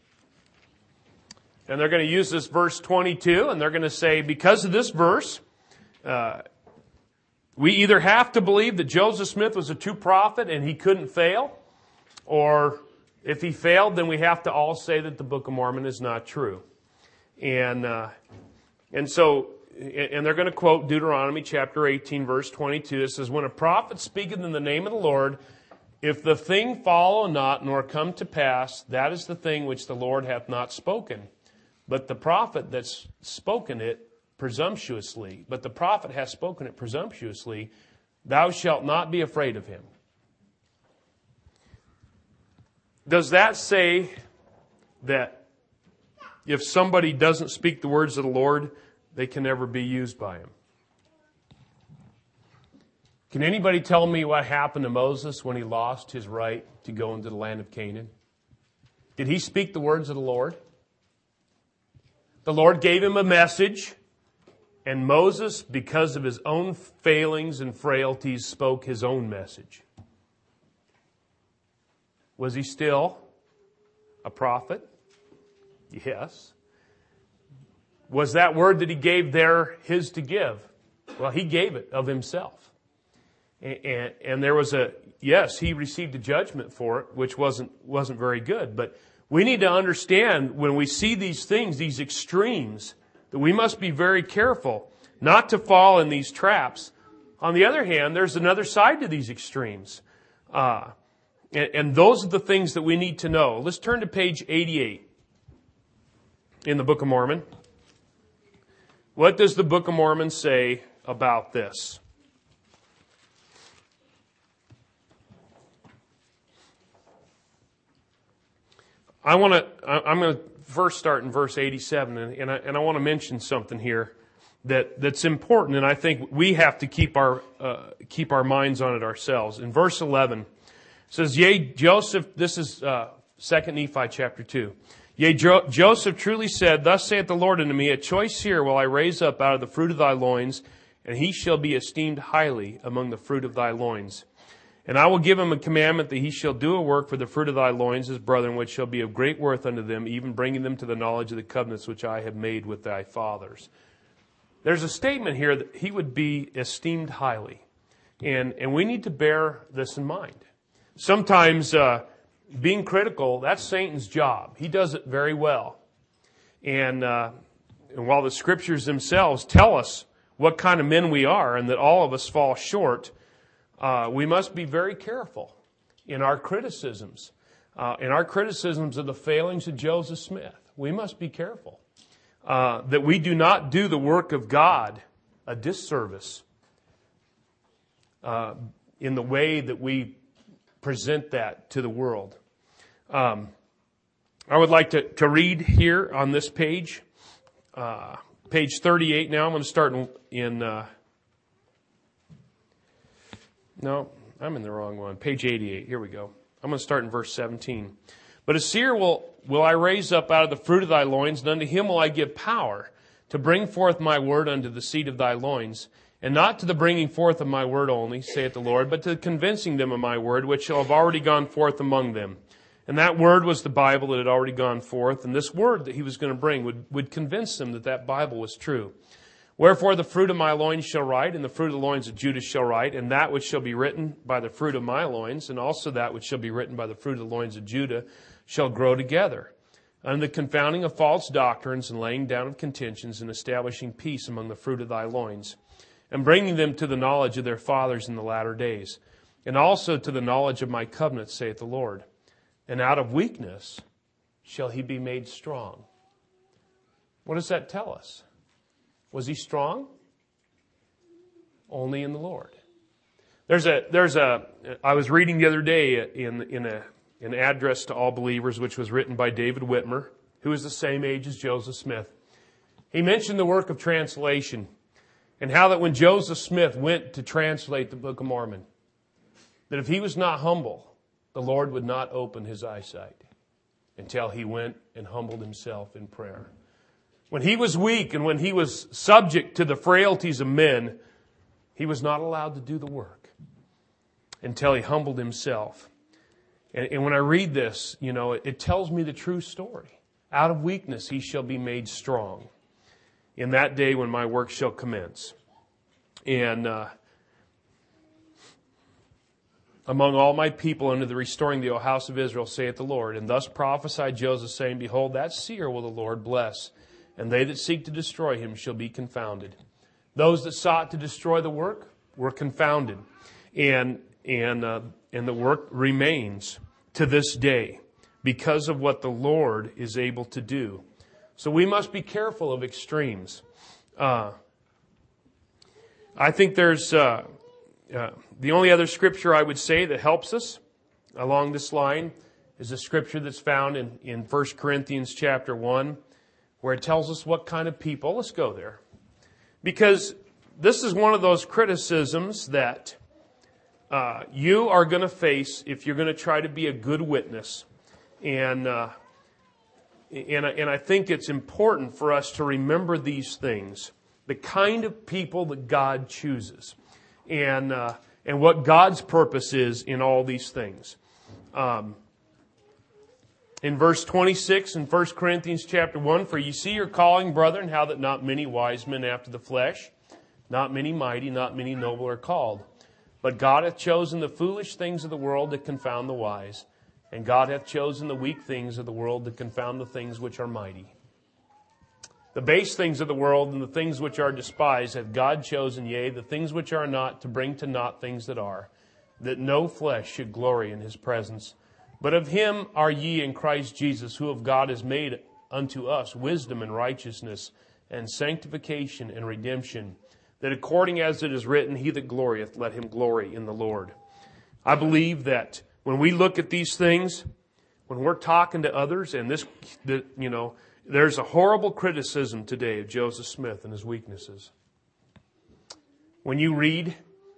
And they're going to use this verse twenty-two, and they're going to say, because of this verse, uh, we either have to believe that Joseph Smith was a true prophet and he couldn't fail, or if he failed, then we have to all say that the Book of Mormon is not true. And uh, and so, and they're going to quote Deuteronomy chapter eighteen, verse twenty-two. It says, when a prophet speaketh in the name of the Lord, if the thing follow not, nor come to pass, that is the thing which the Lord hath not spoken. But the prophet that's spoken it presumptuously, but the prophet hath spoken it presumptuously, thou shalt not be afraid of him. Does that say that if somebody doesn't speak the words of the Lord, they can never be used by him? Can anybody tell me what happened to Moses when he lost his right to go into the land of Canaan? Did he speak the words of the Lord? The Lord gave him a message, and Moses, because of his own failings and frailties, spoke his own message. Was he still a prophet? Yes. Was that word that he gave there his to give? Well, he gave it of himself. And, and, and there was a, yes, he received a judgment for it, which wasn't wasn't very good. But we need to understand when we see these things, these extremes, that we must be very careful not to fall in these traps. On the other hand, there's another side to these extremes. Uh, and, and those are the things that we need to know. Let's turn to page eighty-eight in the Book of Mormon. What does the Book of Mormon say about this? I want to. I'm going to first start in verse eighty-seven, and, and I, and I want to mention something here that that's important, and I think we have to keep our uh, keep our minds on it ourselves. In verse eleven, says, Yea, Joseph, this is uh, Second Nephi chapter two. Yea, jo- Joseph truly said, Thus saith the Lord unto me, A choice seer will I raise up out of the fruit of thy loins, and he shall be esteemed highly among the fruit of thy loins. And I will give him a commandment that he shall do a work for the fruit of thy loins, his brethren, which shall be of great worth unto them, even bringing them to the knowledge of the covenants which I have made with thy fathers. There's a statement here that he would be esteemed highly. And, and we need to bear this in mind. Sometimes uh, being critical, that's Satan's job. He does it very well. And, uh, and while the scriptures themselves tell us what kind of men we are and that all of us fall short, Uh, we must be very careful in our criticisms, uh, in our criticisms of the failings of Joseph Smith. We must be careful uh, that we do not do the work of God a disservice uh, in the way that we present that to the world. Um, I would like to, to read here on this page, uh, page thirty-eight now. I'm going to start in... in uh, No, I'm in the wrong one. Page eighty-eight. Here we go. I'm going to start in verse seventeen. But a seer will, will I raise up out of the fruit of thy loins, and unto him will I give power to bring forth my word unto the seed of thy loins, and not to the bringing forth of my word only, saith the Lord, but to the convincing them of my word, which shall have already gone forth among them. And that word was the Bible that had already gone forth, and this word that he was going to bring would, would convince them that that Bible was true. Wherefore the fruit of my loins shall write, and the fruit of the loins of Judah shall write, and that which shall be written by the fruit of my loins, and also that which shall be written by the fruit of the loins of Judah, shall grow together, unto the confounding of false doctrines, and laying down of contentions, and establishing peace among the fruit of thy loins, and bringing them to the knowledge of their fathers in the latter days, and also to the knowledge of my covenant, saith the Lord. And out of weakness shall he be made strong. What does that tell us? Was he strong? Only in the Lord. There's a, there's a, I was reading the other day in, in a, an address to all believers, which was written by David Whitmer, who is the same age as Joseph Smith. He mentioned the work of translation and how that when Joseph Smith went to translate the Book of Mormon, that if he was not humble, the Lord would not open his eyesight until he went and humbled himself in prayer. When he was weak and when he was subject to the frailties of men, he was not allowed to do the work until he humbled himself. And, and when I read this, you know, it, it tells me the true story. Out of weakness he shall be made strong in that day when my work shall commence. And uh, among all my people unto the restoring the house of Israel, saith the Lord. And thus prophesied Joseph, saying, Behold, that seer will the Lord bless, and they that seek to destroy him shall be confounded. Those that sought to destroy the work were confounded. And, and, uh, and the work remains to this day because of what the Lord is able to do. So we must be careful of extremes. Uh, I think there's, uh, uh, the only other scripture I would say that helps us along this line is a scripture that's found in, in First Corinthians chapter one, where it tells us what kind of people. Let's go there. Because this is one of those criticisms that uh, you are going to face if you're going to try to be a good witness. And, uh, and, and I think it's important for us to remember these things. The kind of people that God chooses. And, uh, and what God's purpose is in all these things. Um In verse twenty-six in First Corinthians chapter one, For ye see your calling, brethren, how that not many wise men after the flesh, not many mighty, not many noble are called. But God hath chosen the foolish things of the world to confound the wise. And God hath chosen the weak things of the world to confound the things which are mighty. The base things of the world and the things which are despised hath God chosen, yea, the things which are not, to bring to naught things that are, that no flesh should glory in his presence. But of him are ye in Christ Jesus, who of God is made unto us wisdom and righteousness and sanctification and redemption, that according as it is written, He that glorieth, let him glory in the Lord. I believe that when we look at these things, when we're talking to others, and this, the, you know, there's a horrible criticism today of Joseph Smith and his weaknesses. When you read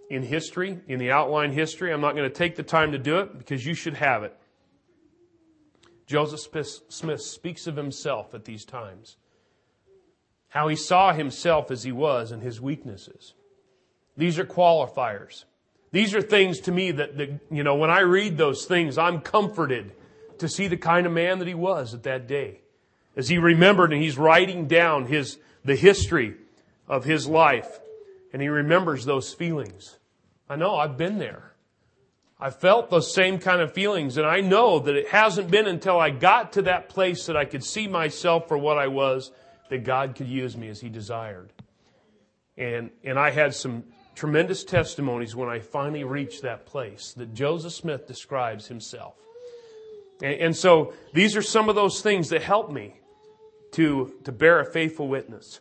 in history, in the outline history. I'm not going to take the time to do it because you should have it. Joseph Smith speaks of himself at these times. How he saw himself as he was and his weaknesses. These are qualifiers. These are things to me that, that, you know, when I read those things, I'm comforted to see the kind of man that he was at that day. As he remembered and he's writing down his the history of his life. And he remembers those feelings. I know, I've been there. I felt those same kind of feelings. And I know that it hasn't been until I got to that place that I could see myself for what I was that God could use me as He desired. And, and I had some tremendous testimonies when I finally reached that place that Joseph Smith describes himself. And, and so these are some of those things that help me to, to bear a faithful witness.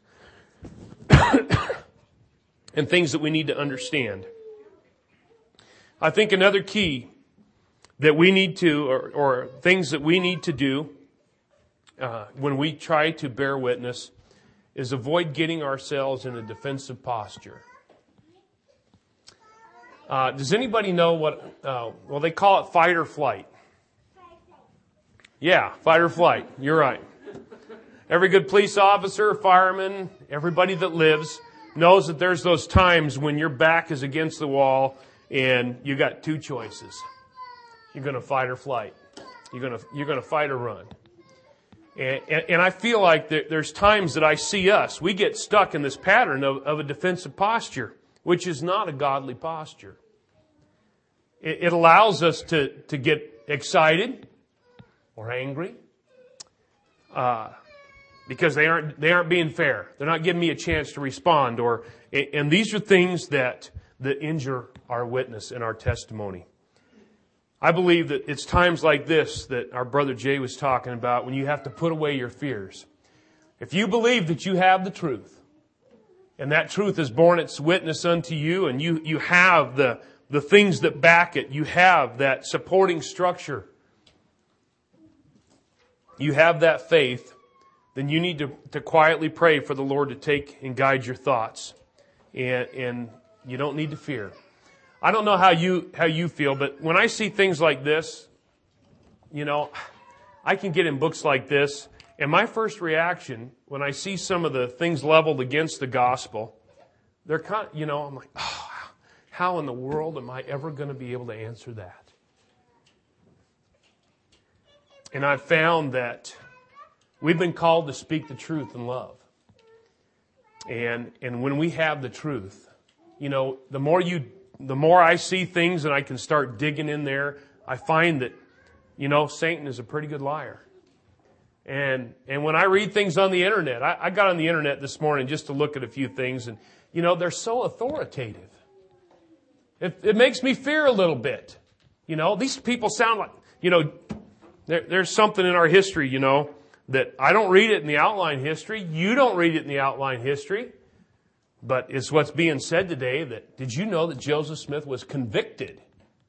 And things that we need to understand. I think another key that we need to, or, or things that we need to do uh, when we try to bear witness is avoid getting ourselves in a defensive posture. Uh, does anybody know what, uh, well, they call it fight or flight. Yeah, fight or flight. You're right. Every good police officer, fireman, everybody that lives knows that there's those times when your back is against the wall and you got two choices. You're going to fight or flight. You're going to, you're going to fight or run. And, and, and I feel like there, there's times that I see us, we get stuck in this pattern of, of a defensive posture, which is not a godly posture. It, it allows us to, to get excited or angry, uh, because they aren't, they aren't being fair. They're not giving me a chance to respond, or, and these are things that, that injure our witness and our testimony. I believe that it's times like this that our brother Jay was talking about when you have to put away your fears. If you believe that you have the truth, and that truth has borne its witness unto you, and you, you have the, the things that back it, you have that supporting structure, you have that faith, then you need to, to quietly pray for the Lord to take and guide your thoughts. And, and you don't need to fear. I don't know how you, how you feel, but when I see things like this, you know, I can get in books like this, and my first reaction when I see some of the things leveled against the gospel, they're kind, you know, I'm like, oh, how in the world am I ever going to be able to answer that? And I've found that we've been called to speak the truth in love. And, and when we have the truth, you know, the more you, the more I see things and I can start digging in there, I find that, you know, Satan is a pretty good liar. And, and when I read things on the internet, I, I got on the internet this morning just to look at a few things, and, you know, they're so authoritative. It, it makes me fear a little bit. You know, these people sound like, you know, there, there's something in our history, you know, that I don't read it in the outline history. You don't read it in the outline history. But it's what's being said today that, did you know that Joseph Smith was convicted?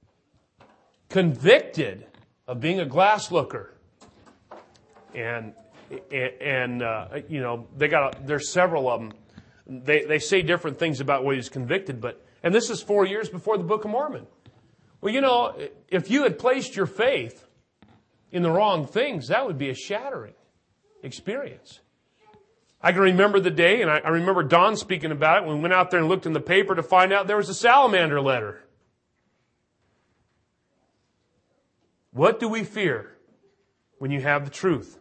Convicted of being a glass looker. And, and, uh, you know, they got, a, there's several of them. They, they say different things about what he's convicted, but, and this is four years before the Book of Mormon. Well, you know, if you had placed your faith in the wrong things, that would be a shattering experience. I can remember the day, and I, I remember Don speaking about it when we went out there and looked in the paper to find out there was a salamander letter. What do we fear when you have the truth?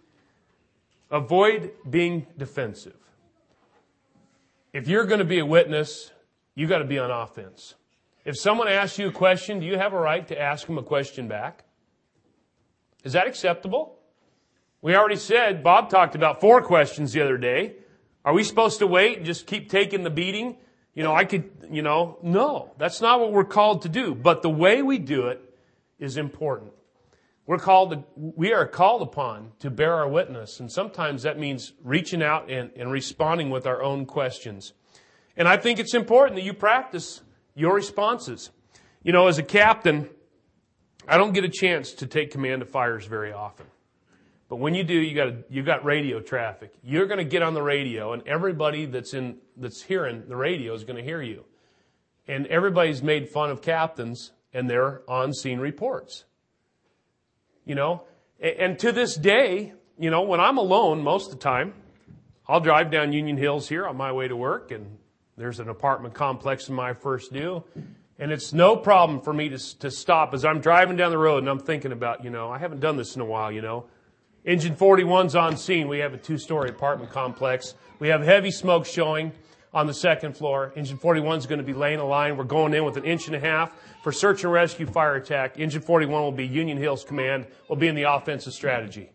Avoid being defensive. If you're going to be a witness, you got to be on offense. If someone asks you a question, do you have a right to ask them a question back? Is that acceptable? We already said, Bob talked about four questions the other day. Are we supposed to wait and just keep taking the beating? You know, I could, you know, no, that's not what we're called to do. But the way we do it is important. We're called to, we are called upon to bear our witness. And sometimes that means reaching out and, and responding with our own questions. And I think it's important that you practice your responses. You know, as a captain, I don't get a chance to take command of fires very often. But when you do, you got you got radio traffic. You're going to get on the radio, and everybody that's in that's hearing the radio is going to hear you. And everybody's made fun of captains and their on-scene reports. You know, and to this day, you know, when I'm alone most of the time, I'll drive down Union Hills here on my way to work, and there's an apartment complex in my first due. And it's no problem for me to, to stop as I'm driving down the road and I'm thinking about, you know, I haven't done this in a while, you know. Engine forty-one's on scene. We have a two-story apartment complex. We have heavy smoke showing on the second floor. Engine forty-one's going to be laying a line. We're going in with an inch and a half for search and rescue fire attack. Engine forty-one will be Union Hills Command. Will be in the offensive strategy.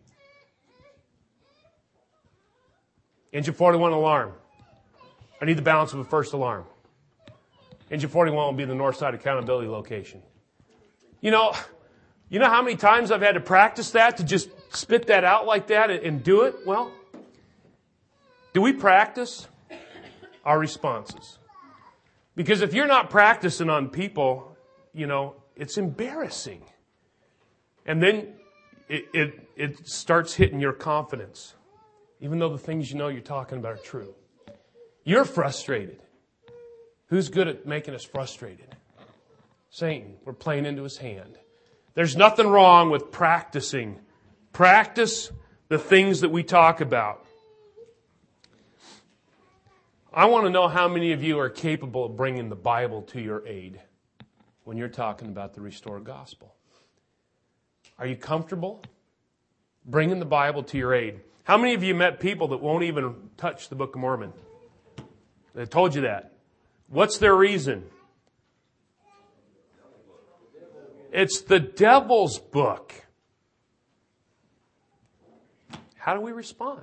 Engine forty-one alarm. I need the balance of a first alarm. Engine forty-one will be the north side accountability location. You know, you know how many times I've had to practice that, to just spit that out like that and, and do it? Well, do we practice our responses? Because if you're not practicing on people, you know, it's embarrassing. And then it, it, it starts hitting your confidence, even though the things you know you're talking about are true. You're frustrated. Who's good at making us frustrated? Satan. We're playing into his hand. There's nothing wrong with practicing. Practice the things that we talk about. I want to know how many of you are capable of bringing the Bible to your aid when you're talking about the restored gospel. Are you comfortable bringing the Bible to your aid? How many of you met people that won't even touch the Book of Mormon? They told you that. What's their reason? It's the devil's book. How do we respond?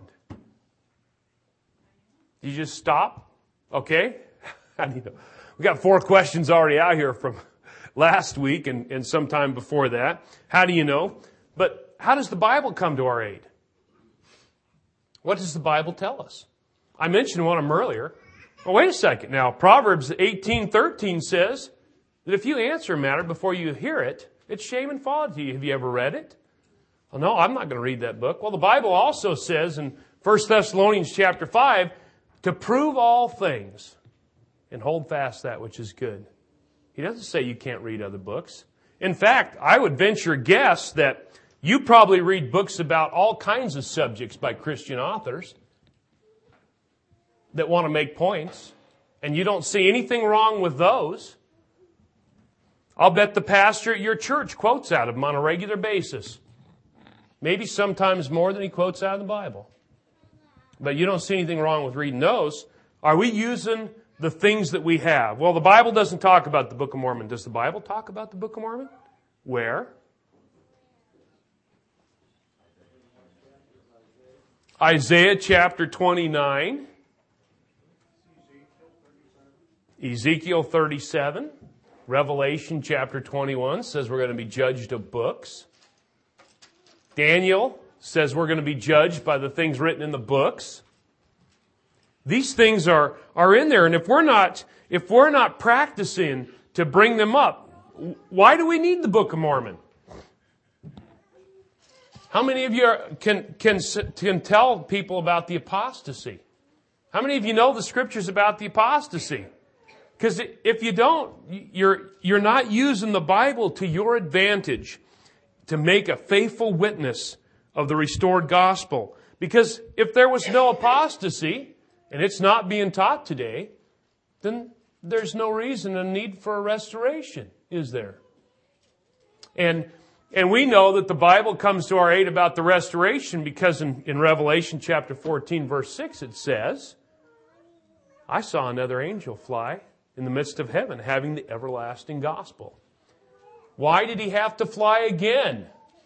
Do you just stop? Okay. How do you know? We got four questions already out here from last week and, and sometime before that. How do you know? But how does the Bible come to our aid? What does the Bible tell us? I mentioned one of them earlier. Well, wait a second. Now, Proverbs eighteen thirteen says that if you answer a matter before you hear it, it's shame and folly to you. Have you ever read it? Well, no, I'm not going to read that book. Well, the Bible also says in First Thessalonians chapter five, to prove all things and hold fast that which is good. He doesn't say you can't read other books. In fact, I would venture a guess that you probably read books about all kinds of subjects by Christian authors that want to make points, and you don't see anything wrong with those. I'll bet the pastor at your church quotes out of them on a regular basis. Maybe sometimes more than he quotes out of the Bible. But you don't see anything wrong with reading those. Are we using the things that we have? Well, the Bible doesn't talk about the Book of Mormon. Does the Bible talk about the Book of Mormon? Where? Isaiah chapter twenty-nine. Ezekiel thirty-seven. Revelation chapter twenty-one says we're going to be judged of books. Daniel says we're going to be judged by the things written in the books. These things are, are in there. And if we're not, if we're not practicing to bring them up, why do we need the Book of Mormon? How many of you are, can, can, can tell people about the apostasy? How many of you know the scriptures about the apostasy? Because if you don't, you're, you're not using the Bible to your advantage to make a faithful witness of the restored gospel. Because if there was no apostasy, and it's not being taught today, then there's no reason and need for a restoration, is there? And and we know that the Bible comes to our aid about the restoration because in, in Revelation chapter fourteen, verse six, it says, I saw another angel fly in the midst of heaven, having the everlasting gospel. Why did he have to fly again?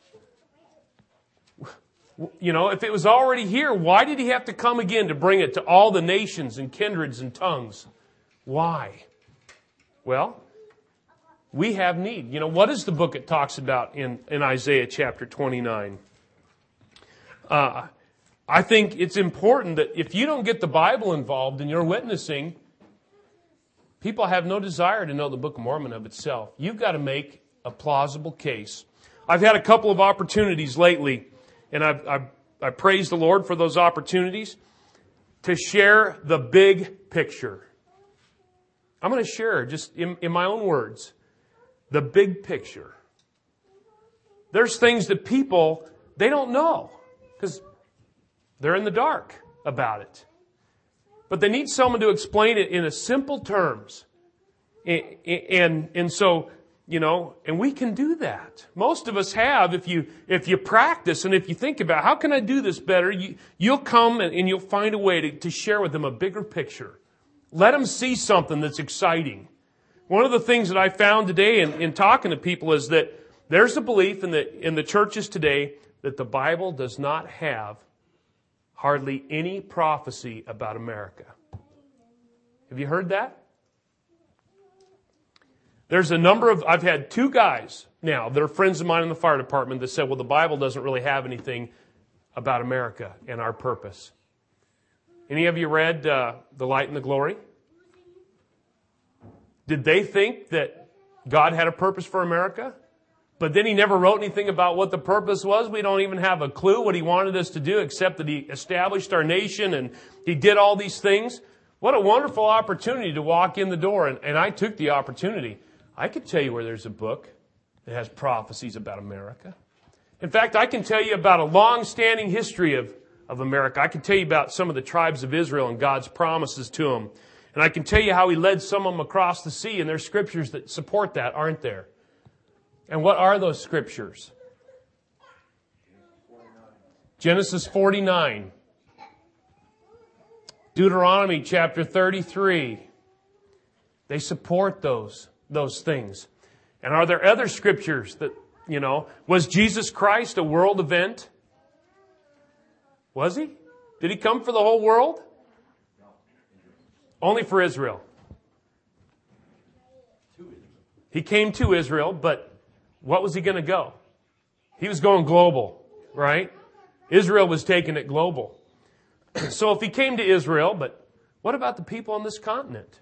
You know, if it was already here, why did he have to come again to bring it to all the nations and kindreds and tongues? Why? Well, we have need. You know, what is the book it talks about in, in Isaiah chapter twenty-nine? Uh, I think it's important that if you don't get the Bible involved in your witnessing, people have no desire to know the Book of Mormon of itself. You've got to make a plausible case. I've had a couple of opportunities lately, and I've, I've, I praise the Lord for those opportunities, to share the big picture. I'm going to share, just in, in my own words, the big picture. There's things that people, they don't know because they're in the dark about it. But they need someone to explain it in a simple terms. And, and, and so, you know, and we can do that. Most of us have, if you, if you practice and if you think about, how can I do this better? You, you'll come and, and you'll find a way to, to share with them a bigger picture. Let them see something that's exciting. One of the things that I found today in, in talking to people is that there's a belief in the, in the churches today that the Bible does not have hardly any prophecy about America. Have you heard that? There's a number of, I've had two guys now that are friends of mine in the fire department that said, well, the Bible doesn't really have anything about America and our purpose. Any of you read uh, The Light and the Glory? Did they think that God had a purpose for America? But then he never wrote anything about what the purpose was. We don't even have a clue what he wanted us to do except that he established our nation and he did all these things. What a wonderful opportunity to walk in the door. And, and I took the opportunity. I could tell you where there's a book that has prophecies about America. In fact, I can tell you about a long-standing history of, of America. I can tell you about some of the tribes of Israel and God's promises to them. And I can tell you how he led some of them across the sea, and there's scriptures that support that, aren't there? And what are those scriptures? Genesis forty-nine. Deuteronomy chapter thirty-three. They support those, those things. And are there other scriptures that, you know, was Jesus Christ a world event? Was he? Did he come for the whole world? Only for Israel. He came to Israel, but what was he going to go? He was going global, right? Israel was taking it global. So if he came to Israel, but what about the people on this continent?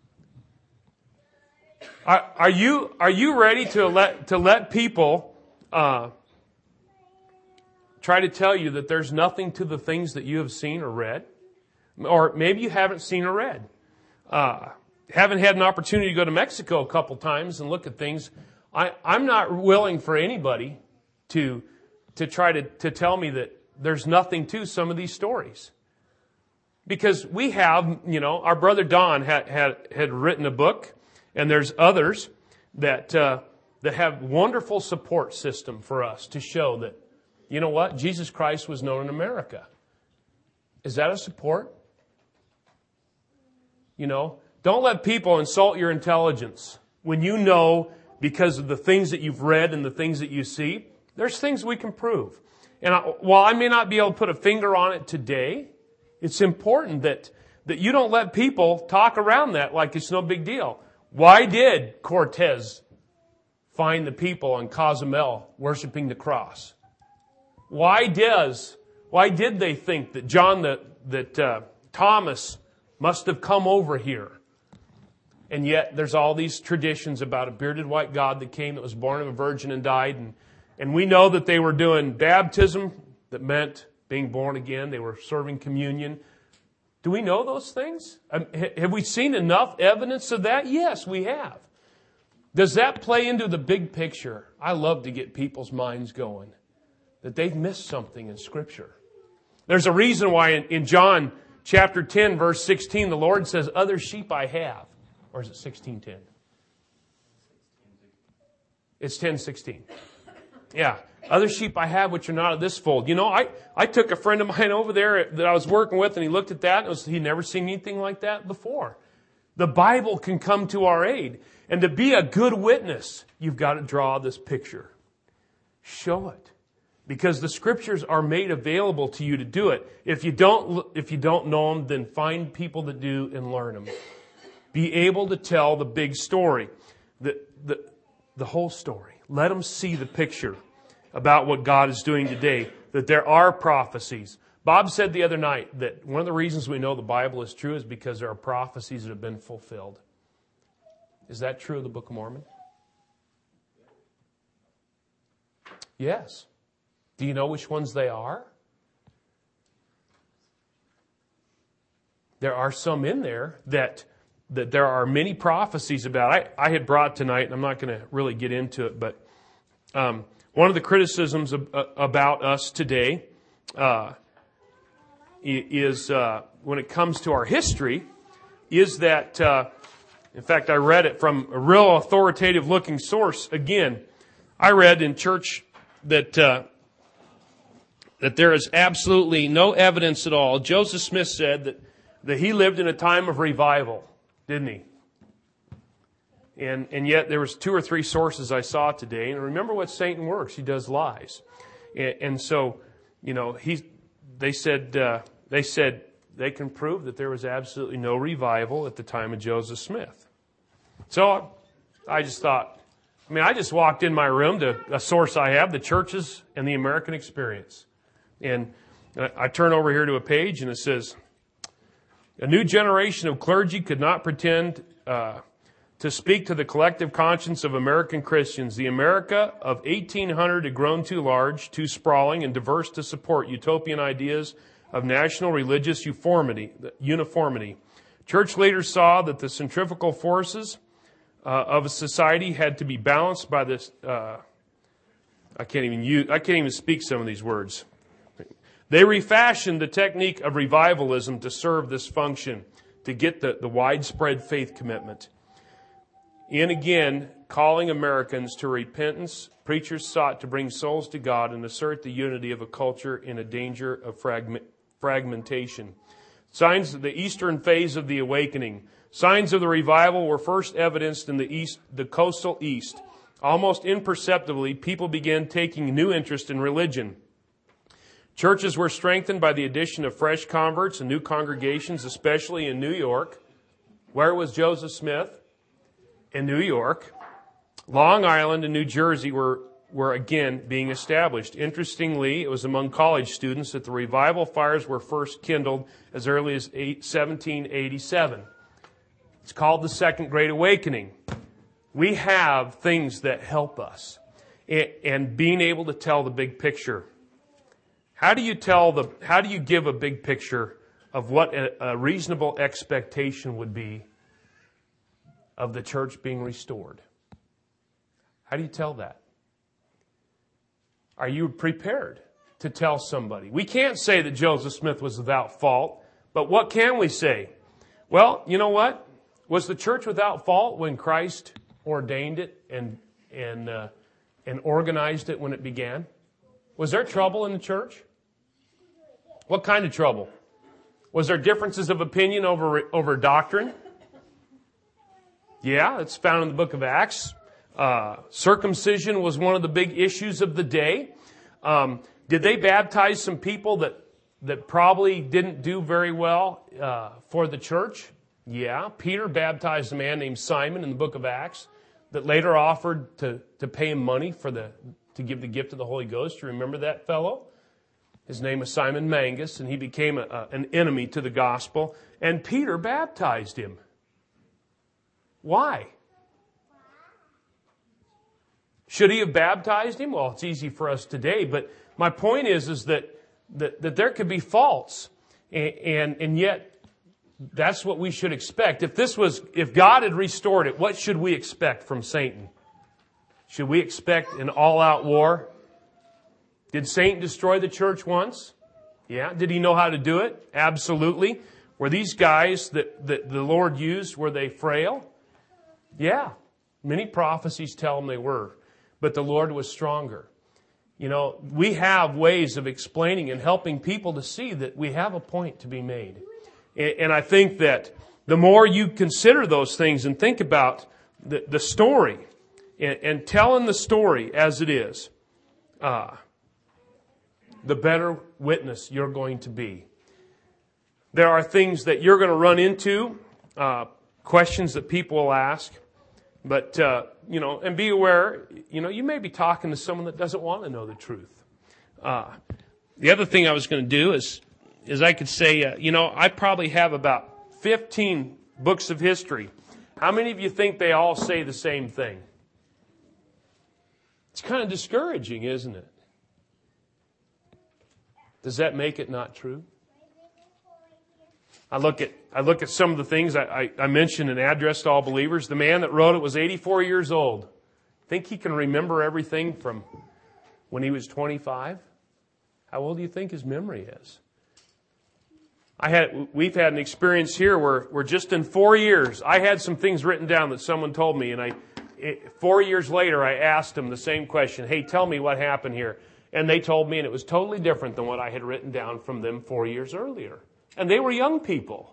Are, are you are you ready to let to let people uh, try to tell you that there's nothing to the things that you have seen or read? Or maybe you haven't seen or read. Uh, haven't had an opportunity to go to Mexico a couple times and look at things. I, I'm not willing for anybody to to try to, to tell me that there's nothing to some of these stories. Because we have, you know, our brother Don had had, had written a book, and there's others that uh, that have wonderful support system for us to show that, you know what, Jesus Christ was known in America. Is that a support? You know, don't let people insult your intelligence when you know, because of the things that you've read and the things that you see, there's things we can prove. And I, while I may not be able to put a finger on it today, it's important that, that you don't let people talk around that like it's no big deal. Why did Cortez find the people in Cozumel worshiping the cross? Why does, why did they think that John, that, that uh, Thomas must have come over here? And yet there's all these traditions about a bearded white God that came, that was born of a virgin and died. And, and we know that they were doing baptism that meant being born again. They were serving communion. Do we know those things? Um, have we seen enough evidence of that? Yes, we have. Does that play into the big picture? I love to get people's minds going, that they've missed something in Scripture. There's a reason why in, in John chapter ten, verse sixteen, the Lord says, other sheep I have. Or is it sixteen ten? It's ten sixteen. Yeah. Other sheep I have which are not of this fold. You know, I, I took a friend of mine over there that I was working with, and he looked at that, and it was, he'd never seen anything like that before. The Bible can come to our aid. And to be a good witness, you've got to draw this picture. Show it. Because the Scriptures are made available to you to do it. If you don't, if you don't know them, then find people that do and learn them. Be able to tell the big story, the, the, the whole story. Let them see the picture about what God is doing today, that there are prophecies. Bob said the other night that one of the reasons we know the Bible is true is because there are prophecies that have been fulfilled. Is that true of the Book of Mormon? Yes. Do you know which ones they are? There are some in there that that there are many prophecies about. I, I had brought tonight, and I'm not going to really get into it, but um, one of the criticisms of, uh, about us today uh, is uh, when it comes to our history, is that, uh, in fact, I read it from a real authoritative-looking source. Again, I read in church that uh, that there is absolutely no evidence at all. Joseph Smith said that, that he lived in a time of revival, didn't he? And and yet there was two or three sources I saw today. And remember what Satan works. He does lies. And, and so, you know, he they said uh, they said they can prove that there was absolutely no revival at the time of Joseph Smith. So I just thought, I mean, I just walked in my room to a source I have, the Churches and the American Experience. And I turn over here to a page and it says, a new generation of clergy could not pretend uh, to speak to the collective conscience of American Christians. The America of eighteen hundred had grown too large, too sprawling, and diverse to support utopian ideas of national religious uniformity. uniformity. Church leaders saw that the centrifugal forces uh, of a society had to be balanced by this. Uh, I can't even use. I can't even speak some of these words. They refashioned the technique of revivalism to serve this function, to get the, the widespread faith commitment. In again, calling Americans to repentance, preachers sought to bring souls to God and assert the unity of a culture in a danger of fragment, fragmentation. Signs of the eastern phase of the awakening. Signs of the revival were first evidenced in the east, the coastal east. Almost imperceptibly, people began taking new interest in religion. Churches were strengthened by the addition of fresh converts and new congregations, especially in New York. Where was Joseph Smith? In New York. Long Island and New Jersey were, were again being established. Interestingly, it was among college students that the revival fires were first kindled as early as seventeen eighty-seven. It's called the Second Great Awakening. We have things that help us, and being able to tell the big picture. How do you tell the, how do you give a big picture of what a, a reasonable expectation would be of the church being restored? How do you tell that? Are you prepared to tell somebody? We can't say that Joseph Smith was without fault, but what can we say? Well, you know what? Was the church without fault when Christ ordained it and and uh, and organized it when it began? Was there trouble in the church? What kind of trouble? Was there differences of opinion over over doctrine? Yeah, it's found in the book of Acts. Uh, circumcision was one of the big issues of the day. Um, did they baptize some people that that probably didn't do very well uh, for the church? Yeah, Peter baptized a man named Simon in the book of Acts that later offered to to pay him money for the to give the gift of the Holy Ghost. You remember that fellow? His name was Simon Mangus, and he became a, a, an enemy to the gospel. And Peter baptized him. Why? Should he have baptized him? Well, it's easy for us today, but my point is, is that, that, that there could be faults, and, and, and yet that's what we should expect. If this was, if God had restored it, what should we expect from Satan? Should we expect an all-out war? Did Satan destroy the church once? Yeah. Did he know how to do it? Absolutely. Were these guys that, that the Lord used, were they frail? Yeah. Many prophecies tell them they were. But the Lord was stronger. You know, we have ways of explaining and helping people to see that we have a point to be made. And, and I think that the more you consider those things and think about the, the story and, and telling the story as it is, uh, the better witness you're going to be. There are things that you're going to run into, uh, questions that people will ask, but, uh, you know, and be aware, you know, you may be talking to someone that doesn't want to know the truth. Uh, the other thing I was going to do is, is I could say, uh, you know, I probably have about fifteen books of history. How many of you think they all say the same thing? It's kind of discouraging, isn't it? Does that make it not true? I look at I look at some of the things I, I, I mentioned in Address to All Believers. The man that wrote it was eighty-four years old. Think he can remember everything from when he was twenty-five? How old do you think his memory is? I had we've had an experience here where, where just in four years, I had some things written down that someone told me, and I it, four years later I asked them the same question. Hey, tell me what happened here. And they told me, and it was totally different than what I had written down from them four years earlier. And they were young people.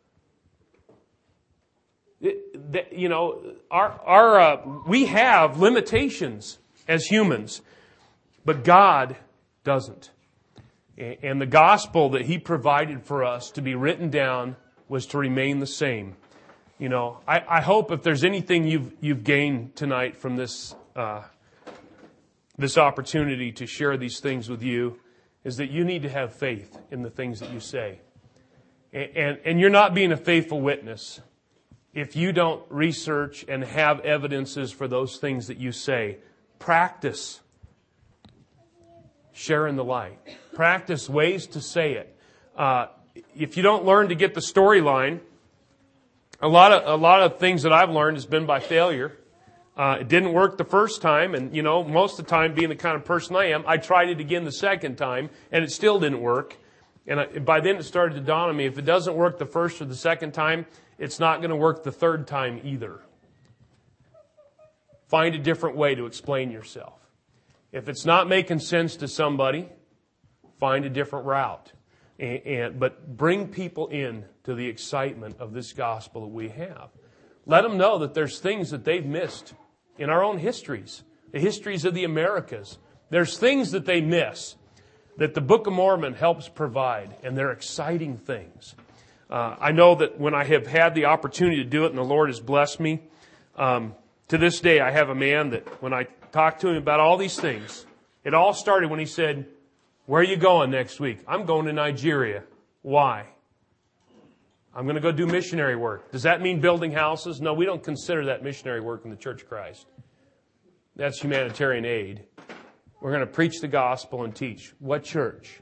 It, the, you know, our our uh, we have limitations as humans, but God doesn't. And the gospel that He provided for us to be written down was to remain the same. You know, I, I hope if there's anything you've you've gained tonight from this uh, this opportunity to share these things with you, is that you need to have faith in the things that you say. And, and you're not being a faithful witness if you don't research and have evidences for those things that you say. Practice sharing the light. Practice ways to say it. Uh, if you don't learn to get the storyline, a lot of a lot of things that I've learned has been by failure. Uh, it didn't work the first time, and you know, most of the time, being the kind of person I am, I tried it again the second time, and it still didn't work. And I, by then it started to dawn on me, if it doesn't work the first or the second time, it's not going to work the third time either. Find a different way to explain yourself. If it's not making sense to somebody, find a different route. And, and, but bring people in to the excitement of this gospel that we have. Let them know that there's things that they've missed in our own histories, the histories of the Americas. There's things that they miss that the Book of Mormon helps provide, and they're exciting things. Uh, I know that when I have had the opportunity to do it and the Lord has blessed me, um, to this day I have a man that when I talk to him about all these things, it all started when he said, "Where are you going next week?" "I'm going to Nigeria." "Why?" "I'm going to go do missionary work." "Does that mean building houses?" "No, we don't consider that missionary work in the Church of Christ. That's humanitarian aid. We're going to preach the gospel and teach." "What church?"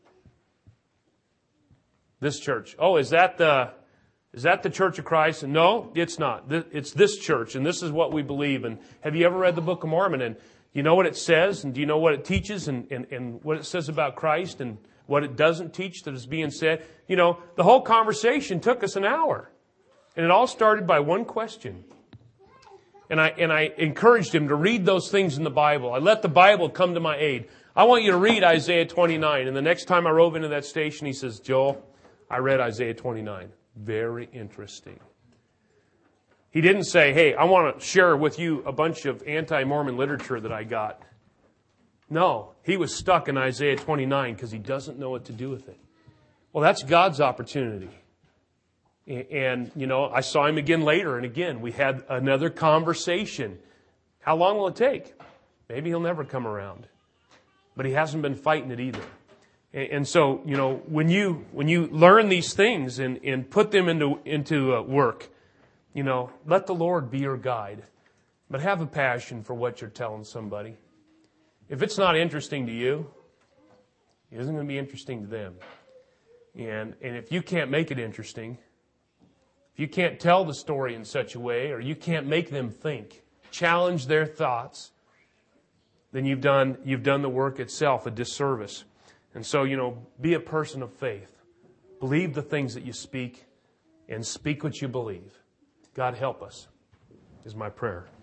"This church." "Oh, is that the is that the Church of Christ?" And no, it's not. It's this church, and this is what we believe. And have you ever read the Book of Mormon? And you know what it says? And do you know what it teaches? And, and, and what it says about Christ? And what it doesn't teach that is being said? You know, the whole conversation took us an hour. And it all started by one question. And I and I encouraged him to read those things in the Bible. I let the Bible come to my aid. "I want you to read Isaiah twenty-nine. And the next time I rode into that station, he says, "Joel, I read Isaiah twenty-nine. Very interesting." He didn't say, "Hey, I want to share with you a bunch of anti-Mormon literature that I got." No, he was stuck in Isaiah twenty-nine because he doesn't know what to do with it. Well, that's God's opportunity. And, you know, I saw him again later, and again, we had another conversation. How long will it take? Maybe he'll never come around. But he hasn't been fighting it either. And so, you know, when you when you learn these things and, and put them into, into uh, work, you know, let the Lord be your guide. But have a passion for what you're telling somebody. If it's not interesting to you, it isn't going to be interesting to them. And and if you can't make it interesting, if you can't tell the story in such a way, or you can't make them think, challenge their thoughts, then you've done you've done the work itself a disservice. And so, you know, be a person of faith. Believe the things that you speak, and speak what you believe. God help us, is my prayer.